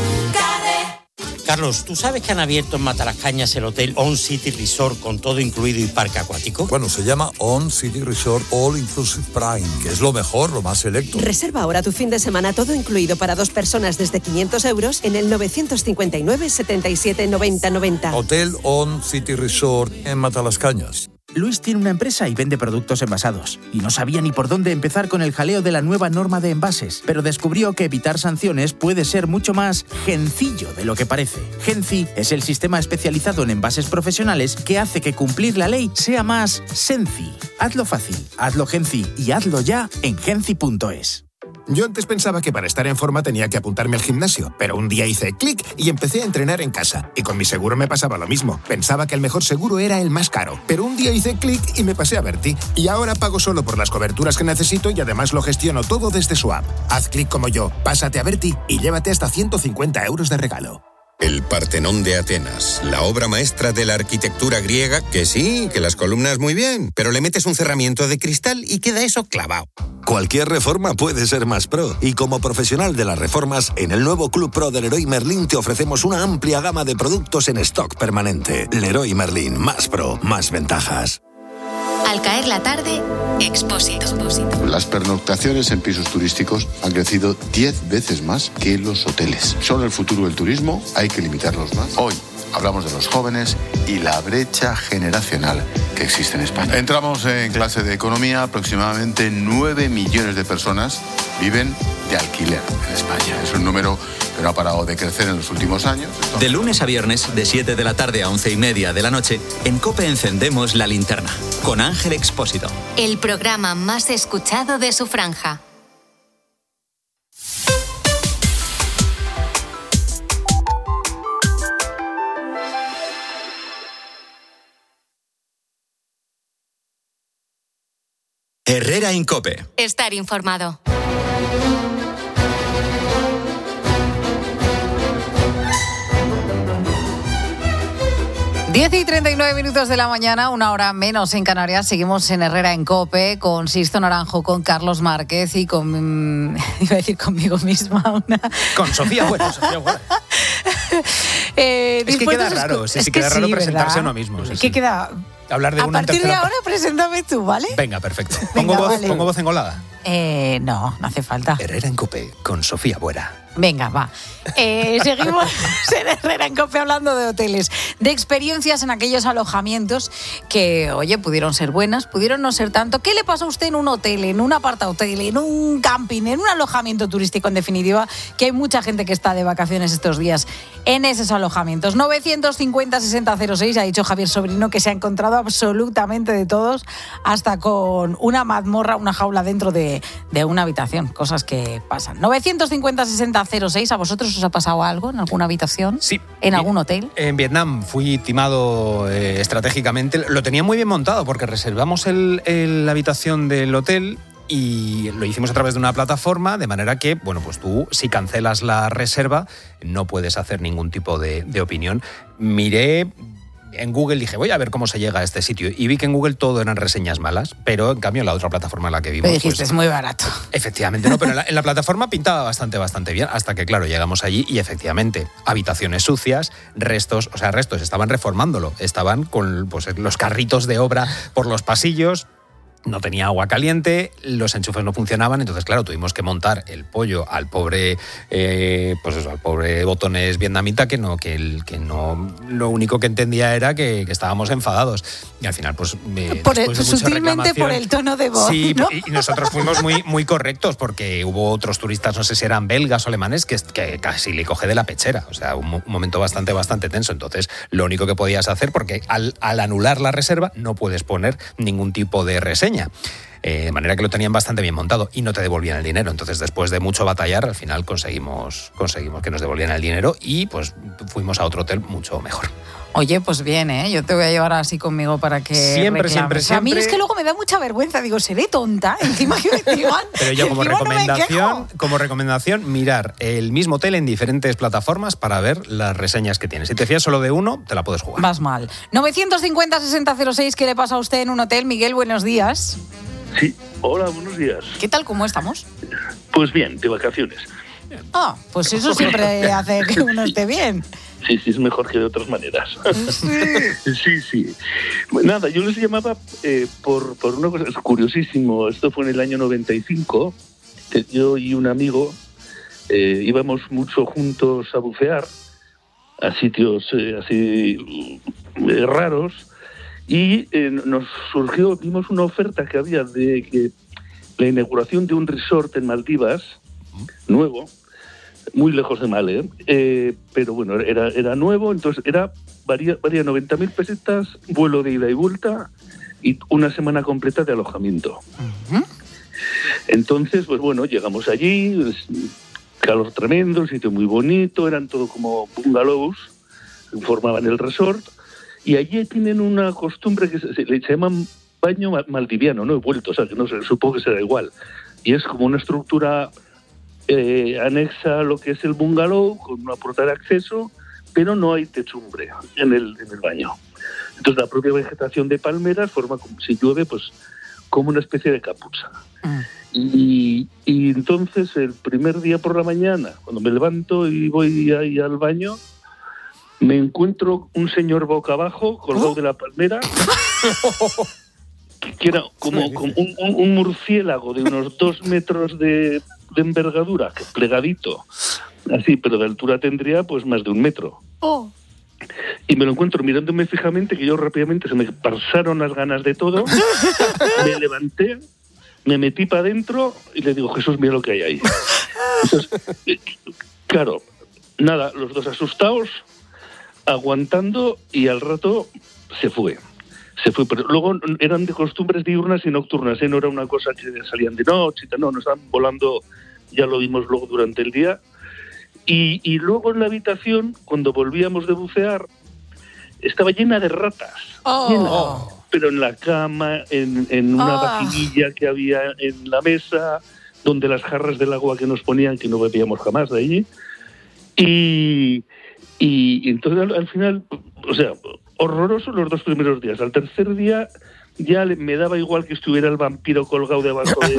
Carlos, ¿tú sabes que han abierto en Matalascañas el hotel On City Resort con todo incluido y parque acuático? Bueno, se llama On City Resort All Inclusive Prime, que es lo mejor, lo más selecto. Reserva ahora tu fin de semana todo incluido para 2 personas desde 500 € en el 959 77 90 90. Hotel On City Resort en Matalascañas. Luis tiene una empresa y vende productos envasados. Y no sabía ni por dónde empezar con el jaleo de la nueva norma de envases. Pero descubrió que evitar sanciones puede ser mucho más sencillo de lo que parece. Genci es el sistema especializado en envases profesionales que hace que cumplir la ley sea más senci. Hazlo fácil, hazlo Genci y hazlo ya en genci.es. Yo antes pensaba que para estar en forma tenía que apuntarme al gimnasio, pero un día hice clic y empecé a entrenar en casa. Y con mi seguro me pasaba lo mismo. Pensaba que el mejor seguro era el más caro, pero un día hice clic y me pasé a Berti. Y ahora pago solo por las coberturas que necesito y además lo gestiono todo desde su app. Haz clic como yo, pásate a Berti y llévate hasta 150 € de regalo. El Partenón de Atenas, la obra maestra de la arquitectura griega, que sí, que las columnas muy bien, pero le metes un cerramiento de cristal y queda eso clavado. Cualquier reforma puede ser más pro, y como profesional de las reformas, en el nuevo Club Pro de Leroy Merlin te ofrecemos una amplia gama de productos en stock permanente. Leroy Merlin, más pro, más ventajas. Al caer la tarde, Expósito. Las pernoctaciones en pisos turísticos han crecido 10 veces más que los hoteles. Son el futuro del turismo, hay que limitarlos más. Hoy hablamos de los jóvenes y la brecha generacional que existe en España. Entramos en clase de economía, aproximadamente 9 millones de personas viven de alquiler en España. Es un número que no ha parado de crecer en los últimos años. De lunes a viernes, de 7 de la tarde a 11:30 de la noche, en COPE encendemos la linterna, con Ángel Expósito. El programa más escuchado de su franja. Herrera en COPE. Estar informado. Diez y 39 minutos de la mañana, 1 hora menos en Canarias. Seguimos en Herrera en COPE con Sixto Naranjo, con Carlos Márquez y con... iba a decir conmigo misma. Con Sofía Buera. Es que queda raro, sí, queda raro presentarse ¿verdad? a uno mismo. Sí, ¿Qué queda? Hablar de a partir de ahora, preséntame tú, ¿vale? Venga, perfecto. Venga, ¿Pongo voz engolada? No hace falta. Herrera en COPE con Sofía Buera. Venga, va. Seguimos en Herrera en COPE hablando de hoteles. de experiencias en aquellos alojamientos que, oye, pudieron ser buenas, pudieron no ser tanto. ¿Qué le pasó a usted en un hotel, en un apartahotel, en un camping, en un alojamiento turístico, en definitiva, que hay mucha gente que está de vacaciones estos días en esos alojamientos? 950-6006, ha dicho Javier Sobrino que se ha encontrado absolutamente de todos, hasta con una mazmorra, una jaula dentro de una habitación, cosas que pasan. 950-6006, ¿a vosotros os ha pasado algo en alguna habitación? Sí. ¿En algún hotel? En Vietnam fui timado estratégicamente. Lo tenía muy bien montado porque reservamos la habitación del hotel y lo hicimos a través de una plataforma, de manera que, bueno, pues tú, si cancelas la reserva, no puedes hacer ningún tipo de opinión. Miré en Google, dije, voy a ver cómo se llega a este sitio, y vi que en Google todo eran reseñas malas, pero en cambio en la otra plataforma en la que vimos... Me dijiste, es muy barato. Efectivamente, no, pero en la plataforma pintaba bastante bien, hasta que, claro, llegamos allí y efectivamente, habitaciones sucias, restos, estaban reformándolo, estaban con los carritos de obra por los pasillos. No tenía agua caliente, los enchufes no funcionaban, entonces, claro, tuvimos que montar el pollo al pobre, al pobre botones vietnamita, que no, lo único que entendía era que estábamos enfadados. Y al final, pues, sutilmente por el tono de voz. Sí, ¿no? y nosotros fuimos muy correctos, porque hubo otros turistas, no sé si eran belgas o alemanes, que casi le coge de la pechera. O sea, un momento bastante tenso. Entonces, lo único que podías hacer, porque al anular la reserva, no puedes poner ningún tipo de reseña. De manera que lo tenían bastante bien montado y no te devolvían el dinero. Entonces, después de mucho batallar, al final conseguimos que nos devolvieran el dinero y pues fuimos a otro hotel mucho mejor. Oye, pues bien, yo te voy a llevar así conmigo para que siempre. A mí es que luego me da mucha vergüenza, digo, seré tonta, encima que me digan. Pero yo como recomendación, mirar el mismo hotel en diferentes plataformas para ver las reseñas que tienes. Si te fías solo de uno, te la puedes jugar. Vas mal. 950-6006, ¿qué le pasa a usted en un hotel? Miguel, buenos días. Sí, hola, buenos días. ¿Qué tal, cómo estamos? Pues bien, de vacaciones. Pues eso siempre hace que uno esté bien. Sí, es mejor que de otras maneras. Sí. Nada, yo les llamaba por una cosa, es curiosísimo. Esto fue en el año 95, que yo y un amigo íbamos mucho juntos a bucear a sitios así raros, y nos surgió, vimos una oferta que había de que la inauguración de un resort en Maldivas, nuevo, muy lejos de Male, pero bueno, era nuevo, entonces valía 90.000 pesetas, vuelo de ida y vuelta y una semana completa de alojamiento. Entonces, pues bueno, llegamos allí, calor tremendo, sitio muy bonito, eran todo como bungalows, formaban el resort, y allí tienen una costumbre que se llaman baño maldiviano, no he vuelto, o sea, que no sé, supongo que será igual, y es como una estructura anexa a lo que es el bungalow, con una puerta de acceso, pero no hay techumbre en el baño. Entonces la propia vegetación de palmeras forma, como si llueve, pues como una especie de capucha. Y entonces el primer día por la mañana, cuando me levanto y voy ahí al baño, me encuentro un señor boca abajo, colgado de la palmera, que era como un murciélago de unos 2 metros de envergadura, plegadito, así, pero de altura tendría pues más de 1 metro. Y me lo encuentro mirándome fijamente, que yo rápidamente se me pasaron las ganas de todo, me levanté, me metí para adentro y le digo, Jesús, mira lo que hay ahí. Entonces, claro, nada, los dos asustados, aguantando, y al rato se fue, pero luego eran de costumbres diurnas y nocturnas, no era una cosa que salían de noche, no estaban volando, ya lo vimos luego durante el día, y luego en la habitación, cuando volvíamos de bucear, estaba llena de ratas, pero en la cama, en una vajillilla que había en la mesa, donde las jarras del agua que nos ponían, que no bebíamos jamás de allí, y entonces al final, o sea, horroroso los 2 primeros días. Al tercer día ya me daba igual que estuviera el vampiro colgado debajo de...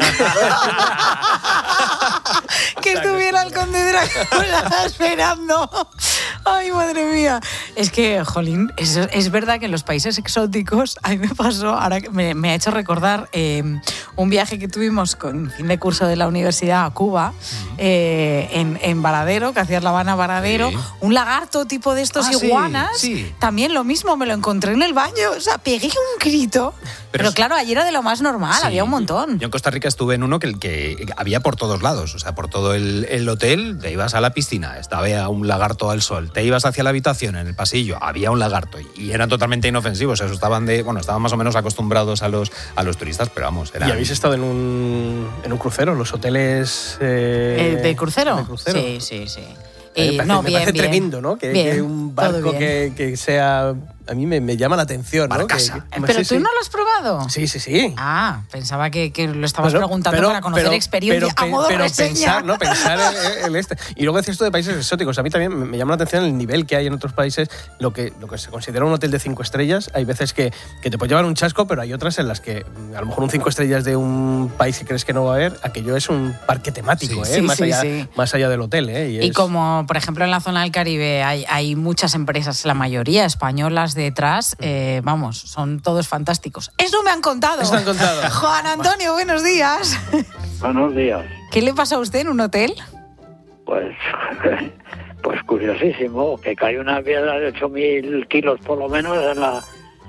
Que estuviera el conde Drácula esperando. Ay, madre mía. Es que, jolín, es verdad que en los países exóticos, a mí me pasó, ahora me ha hecho recordar un viaje que tuvimos con fin de curso de la universidad a Cuba, en Varadero, que hacías La Habana Varadero, un lagarto tipo de estos iguanas, también lo mismo, me lo encontré en el baño, o sea, pegué un grito. Pero claro, allí era de lo más normal, había un montón. Yo en Costa Rica estuve en uno que había por todos lados, o sea, por todo el hotel, te ibas a la piscina, estaba un lagarto al sol, te ibas hacia la habitación, en el pasillo, había un lagarto y eran totalmente inofensivos, eso estaban más o menos acostumbrados a los turistas, pero vamos, eran... ¿Y habéis estado en un crucero, los hoteles...? ¿De crucero? ¿De crucero? Sí. Me parece tremendo, ¿no? Que un barco que sea... A mí me llama la atención, ¿no? ¿Pero tú no lo has probado? Sí. Ah, pensaba que lo estabas preguntando para conocer experiencia a modo reseña. Pensar el este. Y luego decías esto de países exóticos. A mí también me llama la atención el nivel que hay en otros países. Lo que se considera un hotel de 5 estrellas. Hay veces que te puede llevar un chasco, pero hay otras en las que a lo mejor un 5 estrellas de un país que crees que no va a haber, aquello es un parque temático, más allá del hotel. Y como, por ejemplo, en la zona del Caribe hay muchas empresas, la mayoría españolas, detrás, vamos, son todos fantásticos. Eso me han contado. Juan Antonio, buenos días. Buenos días. ¿Qué le pasa a usted en un hotel? Pues curiosísimo, que cayó una piedra de 8.000 kilos por lo menos en la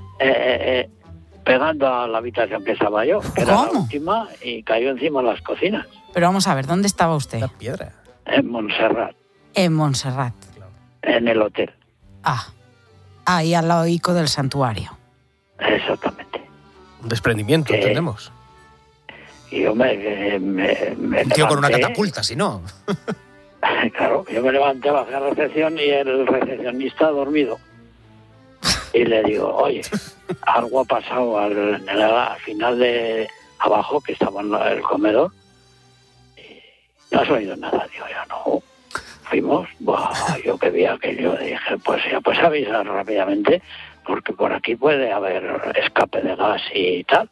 pegando a la habitación que estaba yo, que era la última, y cayó encima de las cocinas. Pero vamos a ver, ¿dónde estaba usted? La piedra. En Montserrat. En Montserrat. En el hotel. Ahí al lado del santuario. Exactamente. Un desprendimiento, entendemos. Y yo me un tío con una catapulta, si no. Claro, yo me levanté, bajé a la recepción y el recepcionista dormido. Y le digo, oye, algo ha pasado al final de abajo, que estaba en el comedor. Y no has oído nada. Digo, yo no. Fuimos, yo que vi aquello, dije, pues avisar rápidamente, porque por aquí puede haber escape de gas y tal.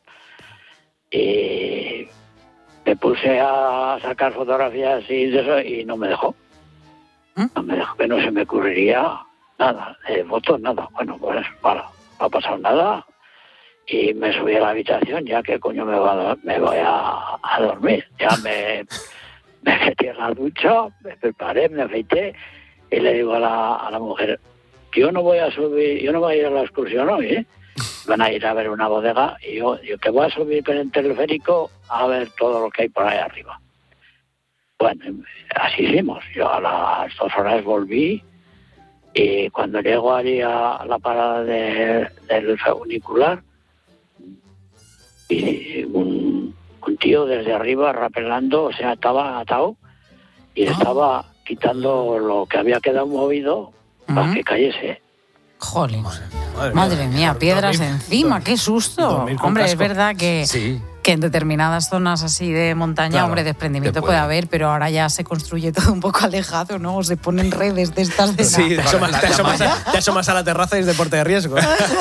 Y me puse a sacar fotografías y de eso, y no me dejó. No me dejó, que no se me ocurriría nada, fotos, nada. Bueno, pues no ha pasado nada. Y me subí a la habitación, ya que coño me voy a dormir. Ya me metí en la ducha, me preparé, me afeité y le digo a la mujer, yo no voy a ir a la excursión hoy, ¿eh? Van a ir a ver una bodega y yo que voy a subir con el teleférico a ver todo lo que hay por ahí arriba. Bueno, así hicimos. Yo a las 2 horas volví y cuando llego allí a la parada del funicular, y un tío desde arriba rapelando, o sea, estaba atado y estaba quitando lo que había quedado movido para que cayese. Jolín, madre mía, piedras encima, qué susto. Hombre, es verdad que en determinadas zonas así de montaña, hombre, desprendimiento puede haber, pero ahora ya se construye todo un poco alejado, ¿no? O se ponen redes de estas de... Sí, te asomas a la terraza y es deporte de riesgo.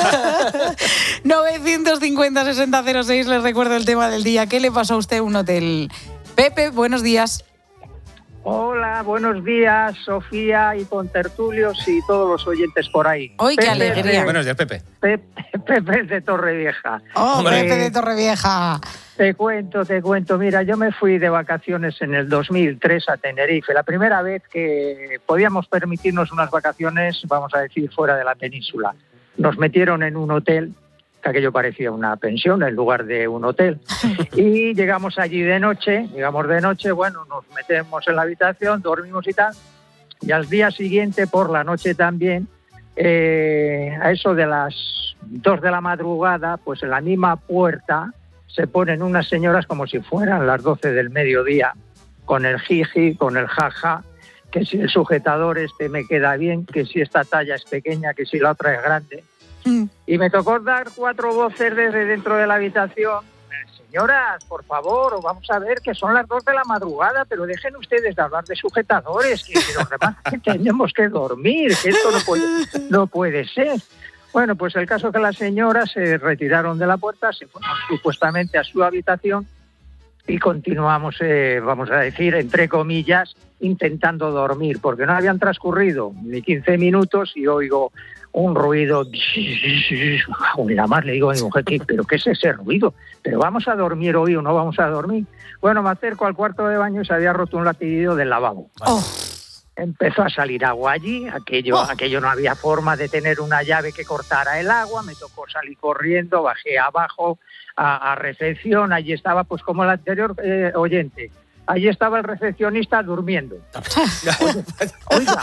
950-6006, les recuerdo el tema del día. ¿Qué le pasó a usted en un hotel? Pepe, buenos días. Hola, buenos días, Sofía y contertulios y todos los oyentes por ahí. ¡Ay, qué alegría! Buenos días, Pepe. Pepe de Torrevieja. ¡Oh, Pepe de Torrevieja! Te cuento. Mira, yo me fui de vacaciones en el 2003 a Tenerife. La primera vez que podíamos permitirnos unas vacaciones, vamos a decir, fuera de la península. Nos metieron en un hotel, que aquello parecía una pensión en lugar de un hotel. Y llegamos allí de noche, bueno, nos metemos en la habitación, dormimos y tal. Y al día siguiente, por la noche también, a eso de las 2 de la madrugada, pues en la misma puerta se ponen unas señoras como si fueran las 12 del mediodía, con el jiji, con el jaja, que si el sujetador me queda bien, que si esta talla es pequeña, que si la otra es grande. Y me tocó dar 4 voces desde dentro de la habitación. Señoras, por favor, vamos a ver que son las 2 de la madrugada, pero dejen ustedes de hablar de sujetadores, que los demás tenemos que dormir, que esto no puede ser. Bueno, pues el caso es que las señoras se retiraron de la puerta, se fueron supuestamente a su habitación y continuamos, vamos a decir, entre comillas, intentando dormir, porque no habían transcurrido ni 15 minutos y oigo un ruido. Nada más le digo a mi mujer, ¿pero qué es ese ruido? ¿Pero vamos a dormir hoy o no vamos a dormir? Bueno, me acerco al cuarto de baño y se había roto un latiguillo del lavabo. Oh. Empezó a salir agua allí, aquello no había forma de tener una llave que cortara el agua, me tocó salir corriendo, bajé abajo a recepción, allí estaba pues como el anterior oyente. Allí estaba el recepcionista durmiendo. Oiga,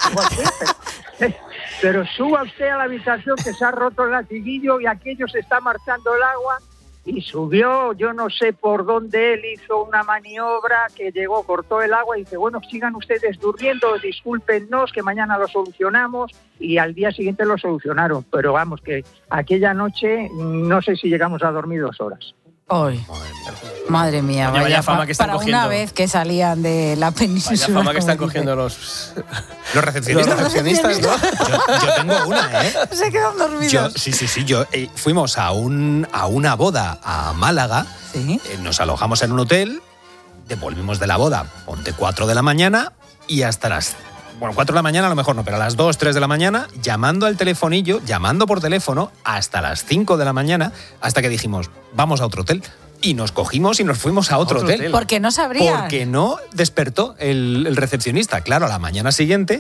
pero suba usted a la habitación que se ha roto el latiguillo y aquello se está marchando el agua. Y subió, yo no sé por dónde él hizo una maniobra que llegó, cortó el agua y dice, bueno, sigan ustedes durmiendo, discúlpennos, que mañana lo solucionamos. Y al día siguiente lo solucionaron. Pero vamos, que aquella noche no sé si llegamos a dormir 2 horas. Hoy. Madre mía, vaya fama que están para cogiendo. Una vez que salían de la península. Vaya fama que están cogiendo los recepcionistas, ¿no? Yo tengo una, ¿eh? Se quedan dormidos. Yo fuimos a una boda a Málaga. ¿Sí? Nos alojamos en un hotel, volvimos de la boda, ponte 4 de la mañana y hasta las... Bueno, 4 de la mañana a lo mejor no, pero a las 2, 3 de la mañana, llamando al telefonillo, llamando por teléfono, hasta las 5 de la mañana, hasta que dijimos, vamos a otro hotel. Y nos cogimos y nos fuimos a otro hotel. Porque no sabrían. Porque no despertó el recepcionista. Claro, a la mañana siguiente,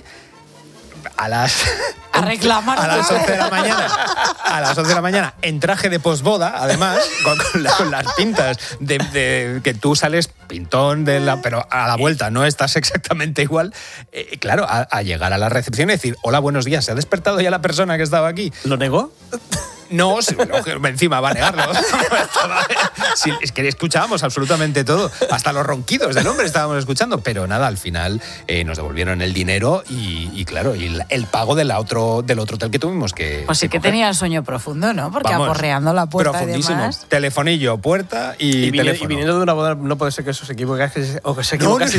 a reclamar a las 11 de la mañana. A las 11 de la mañana, en traje de posboda, además, con las pintas de que tú sales pintón, pero a la vuelta no estás exactamente igual. Claro, a llegar a la recepción y decir, hola, buenos días, ¿se ha despertado ya la persona que estaba aquí? ¿Lo negó? No, encima va a negarlo. Sí, es que escuchábamos absolutamente todo. Hasta los ronquidos del hombre estábamos escuchando. Pero nada, al final nos devolvieron el dinero y claro, y el pago del otro hotel que tuvimos que... Pues sí que tenía el sueño profundo, ¿no? Porque vamos, aporreando la puerta profundísimo. Y demás. Telefonillo, puerta y teléfono. Y viniendo de una boda no puede ser que eso se equivocase o que se equivocase.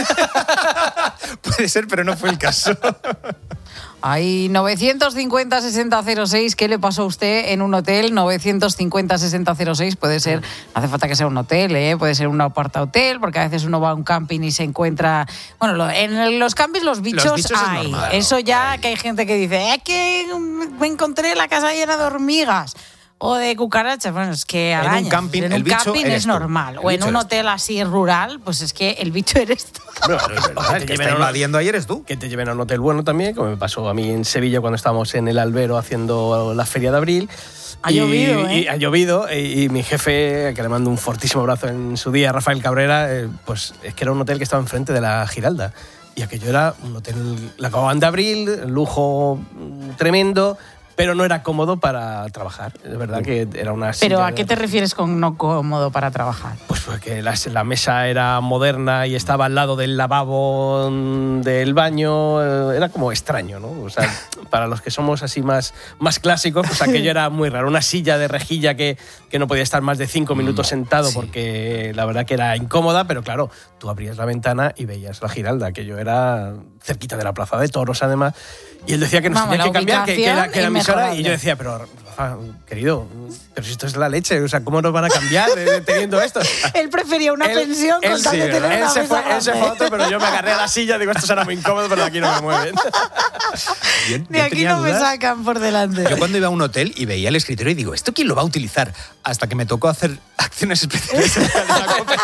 Puede ser, pero no fue el caso. Hay 950-6006. ¿Qué le pasó a usted en un hotel? 950-6006. Puede ser, no hace falta que sea un hotel, puede ser un apartahotel, porque a veces uno va a un camping y se encuentra... Bueno, en los campings los bichos hay. Normal, eso ya que hay gente que dice, es que me encontré la casa llena de hormigas. O de cucarachas, bueno, es que arañas. En un camping, en un camping es normal. O en un hotel así rural, pues es que el bicho eres tú. Bueno, es verdad, el que está invadiendo ahí eres tú. Que te lleven a un hotel bueno también, como me pasó a mí en Sevilla cuando estábamos en el Albero haciendo la Feria de Abril. Ha llovido, ¿eh? Y ha llovido, y mi jefe, que le mando un fortísimo abrazo en su día, Rafael Cabrera, pues es que era un hotel que estaba enfrente de la Giralda. Y aquello era un hotel, la acababan de abrir, lujo tremendo, pero no era cómodo para trabajar. Es verdad que era una silla. ¿Pero a qué te refieres con no cómodo para trabajar? Pues porque la mesa era moderna y estaba al lado del lavabo del baño. Era como extraño, ¿no? O sea, para los que somos así más clásicos, pues aquello era muy raro. Una silla de rejilla que no podía estar más de 5 minutos sentado, sí, porque la verdad que era incómoda, pero claro, tú abrías la ventana y veías la Giralda. Aquello era cerquita de la Plaza de Toros, además. Y él decía que nos tenía que cambiar, que era emisora, y yo decía, pero Rafa, querido, pero si esto es la leche, o sea, ¿cómo nos van a cambiar teniendo esto? Él prefería una pensión con tal de tener una mesa grande. Él se fue otro, pero yo me agarré a la silla, digo, esto será muy incómodo, pero de aquí no me mueven. De aquí no me sacan por delante. Yo cuando iba a un hotel y veía el escritorio y digo, ¿esto quién lo va a utilizar? Hasta que me tocó hacer acciones especiales en la COPE.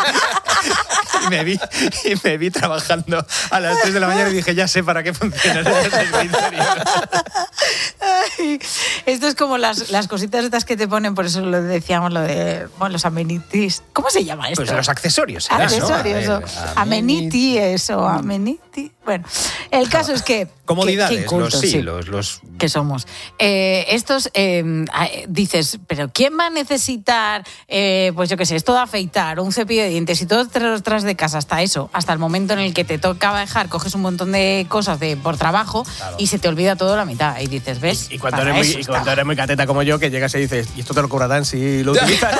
Y me vi trabajando a las 3 de la mañana y dije, ya sé para qué funciona el escritorio. Esto es como las cositas estas que te ponen, por eso lo decíamos, lo de los amenities. ¿Cómo se llama esto? Pues los accesorios. Accesorios, ¿no? Amenity, eso, amenity. Bueno, el caso es que... Comodidades, incultos, los... que somos. Estos, dices, ¿pero quién va a necesitar, pues yo qué sé, esto de afeitar, un cepillo de dientes y todo tras de casa, hasta eso, hasta el momento en el que te toca dejar, coges un montón de cosas por trabajo, claro, y se te olvida todo la mitad. Y dices, ¿ves? Y cuando eres muy cateta como yo, que llegas y dices, ¿y esto te lo cobrarán si lo utilizas?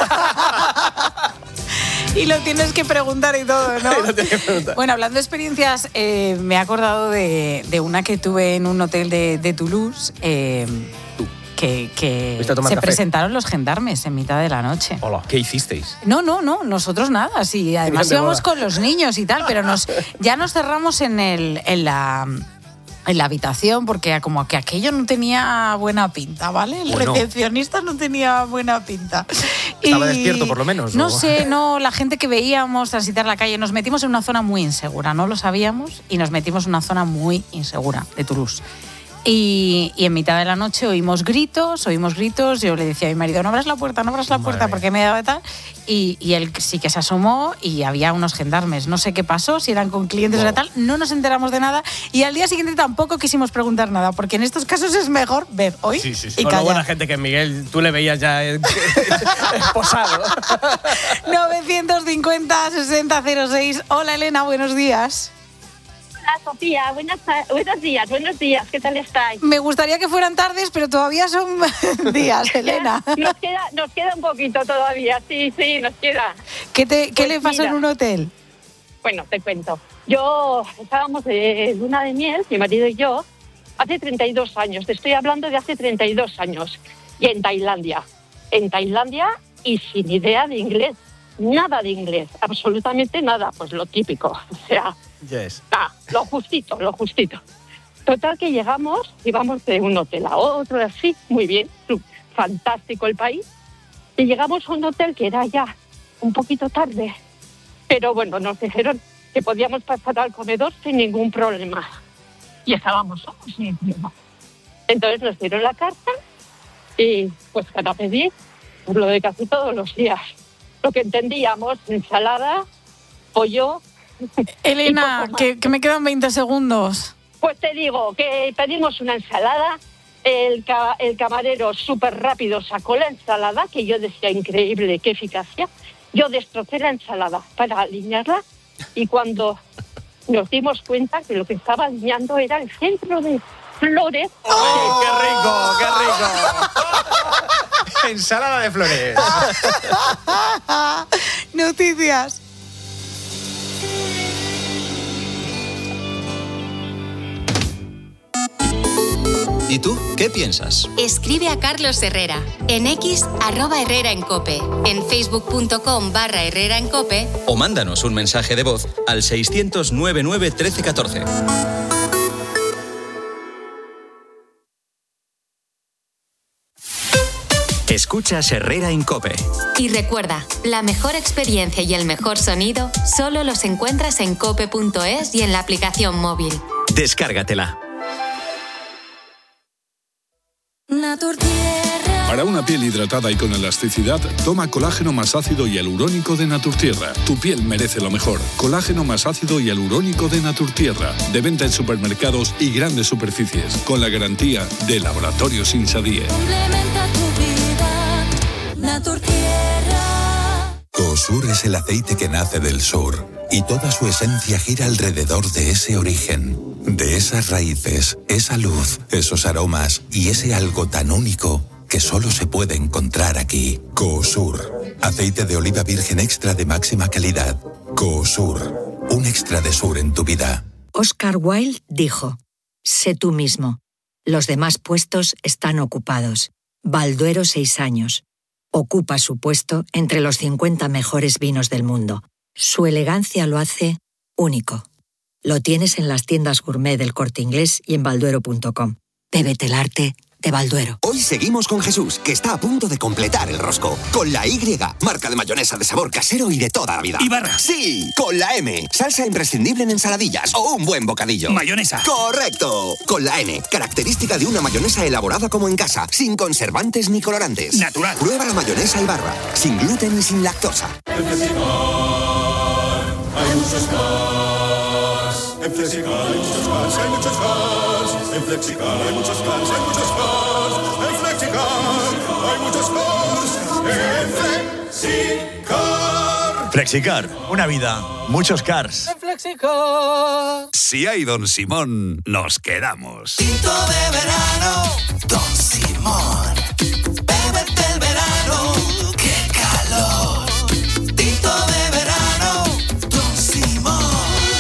Y lo tienes que preguntar y todo, ¿no? Bueno, hablando de experiencias, me he acordado de una que tuve en un hotel de Toulouse, que se presentaron los gendarmes en mitad de la noche. Hola. ¿Qué hicisteis? No, nosotros nada. Sí, además íbamos con los niños y tal, pero ya nos cerramos en la habitación porque como que aquello no tenía buena pinta, ¿vale? El recepcionista no tenía buena pinta. ¿Estaba despierto por lo menos? No sé, la gente que veíamos transitar la calle, nos metimos en una zona muy insegura, no lo sabíamos, y nos metimos en una zona muy insegura de Toulouse. Y en mitad de la noche oímos gritos, yo le decía a mi marido, no abras la puerta, porque me daba tal, y él sí que se asomó y había unos gendarmes, no sé qué pasó, si eran con clientes o tal, no nos enteramos de nada, y al día siguiente tampoco quisimos preguntar nada, porque en estos casos es mejor ver hoy y Con callar. lo buena gente que Miguel, tú le veías ya esposado. 950-6006, hola Elena, buenos días. Hola Sofía, buenos días, ¿qué tal estáis? Me gustaría que fueran tardes, pero todavía son días, Elena. Nos queda un poquito todavía, sí, nos queda. ¿Qué le pasó en un hotel? Bueno, te cuento. Estábamos de luna de miel, mi marido y yo, hace 32 años, te estoy hablando de hace 32 años, y en Tailandia y sin idea de inglés, nada de inglés, absolutamente nada, pues lo típico, o sea... Yes. Lo justito. Total que llegamos y vamos de un hotel a otro, así, muy bien, fantástico el país. Y llegamos a un hotel que era ya un poquito tarde, pero bueno, nos dijeron que podíamos pasar al comedor sin ningún problema. Y estábamos solos, sí. Entonces nos dieron la carta y pues para pedir, pues lo de casi todos los días. Lo que entendíamos, ensalada, pollo... Elena, que me quedan 20 segundos. Pues te digo que pedimos una ensalada, el camarero súper rápido sacó la ensalada, que yo decía increíble, qué eficacia. Yo destrocé la ensalada para alinearla y cuando nos dimos cuenta que lo que estaba alineando era el centro de flores. ¡Oh, qué rico! Ensalada de flores. Noticias. ¿Y tú qué piensas? Escribe a Carlos Herrera en X @HerreraEnCope, en facebook.com/HerreraEnCope O mándanos un mensaje de voz al 600-99 1314. Escuchas Herrera en COPE. Y recuerda, la mejor experiencia y el mejor sonido solo los encuentras en cope.es y en la aplicación móvil. Descárgatela. Naturtierra. Para una piel hidratada y con elasticidad, toma colágeno más ácido y hialurónico de Naturtierra. Tu piel merece lo mejor. Colágeno más ácido y hialurónico de Naturtierra. De venta en supermercados y grandes superficies. Con la garantía de Laboratorios Insadie. Complementa tu vida, Naturtierra. Coosur es el aceite que nace del sur y toda su esencia gira alrededor de ese origen, de esas raíces, esa luz, esos aromas y ese algo tan único que solo se puede encontrar aquí. Coosur, aceite de oliva virgen extra de máxima calidad. Coosur, un extra de sur en tu vida. Oscar Wilde dijo: sé tú mismo. Los demás puestos están ocupados. Balduero 6 años. Ocupa su puesto entre los 50 mejores vinos del mundo. Su elegancia lo hace único. Lo tienes en las tiendas gourmet del Corte Inglés y en balduero.com. Bébete el arte de Balduero. Hoy seguimos con Jesús, que está a punto de completar el rosco. Con la Y, marca de mayonesa de sabor casero y de toda la vida. ¿Y barra? Sí, con la M, salsa imprescindible en ensaladillas o un buen bocadillo. Mayonesa. Correcto. Con la N, característica de una mayonesa elaborada como en casa, sin conservantes ni colorantes. Natural. Prueba la mayonesa Ibarra, sin gluten y sin lactosa. En Flexicar hay muchos cars. En Flexicar hay muchos cars, hay muchos cars. En Flexicar hay muchos cars, hay muchos cars. En Flexicar hay muchos cars. En Flexicar. Flexicar, una vida, muchos cars. En Flexicar. Si hay Don Simón, nos quedamos. Tinto de verano, Don Simón. Bébete el verano, qué calor. Tinto de verano, Don Simón.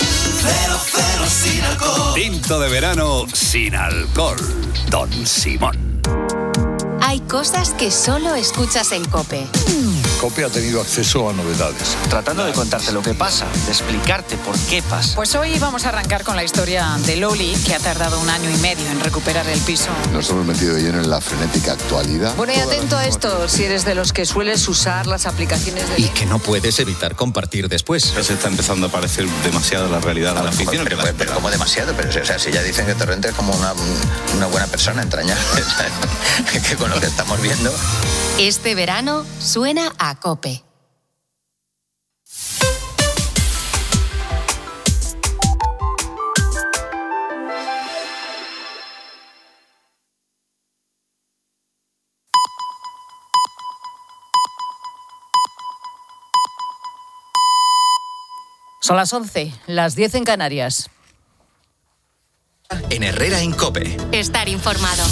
0,0 sin alcohol. Tinto de verano sin alcohol. Don Simón. Hay cosas que solo escuchas en COPE. COPE ha tenido acceso a novedades. Tratando de contarte lo que pasa, de explicarte por qué pasa. Pues hoy vamos a arrancar con la historia de Loli, que ha tardado 1 año y medio en recuperar el piso. Nos hemos metido de lleno en la frenética actualidad. Bueno, y atento a esto, si eres de los que sueles usar las aplicaciones de... Y que no puedes evitar compartir después. Se está empezando a parecer demasiado la realidad de la ficción. Pero como demasiado, pero o sea, si ya dicen que Torrente es como una buena persona entrañable, que con lo que estamos viendo... Este verano suena a COPE. Son las 11, las 10 en Canarias. En Herrera en COPE. Estar informado.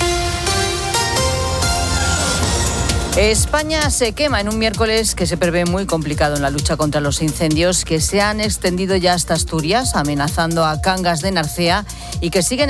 España se quema en un miércoles que se prevé muy complicado en la lucha contra los incendios que se han extendido ya hasta Asturias, amenazando a Cangas de Narcea y que siguen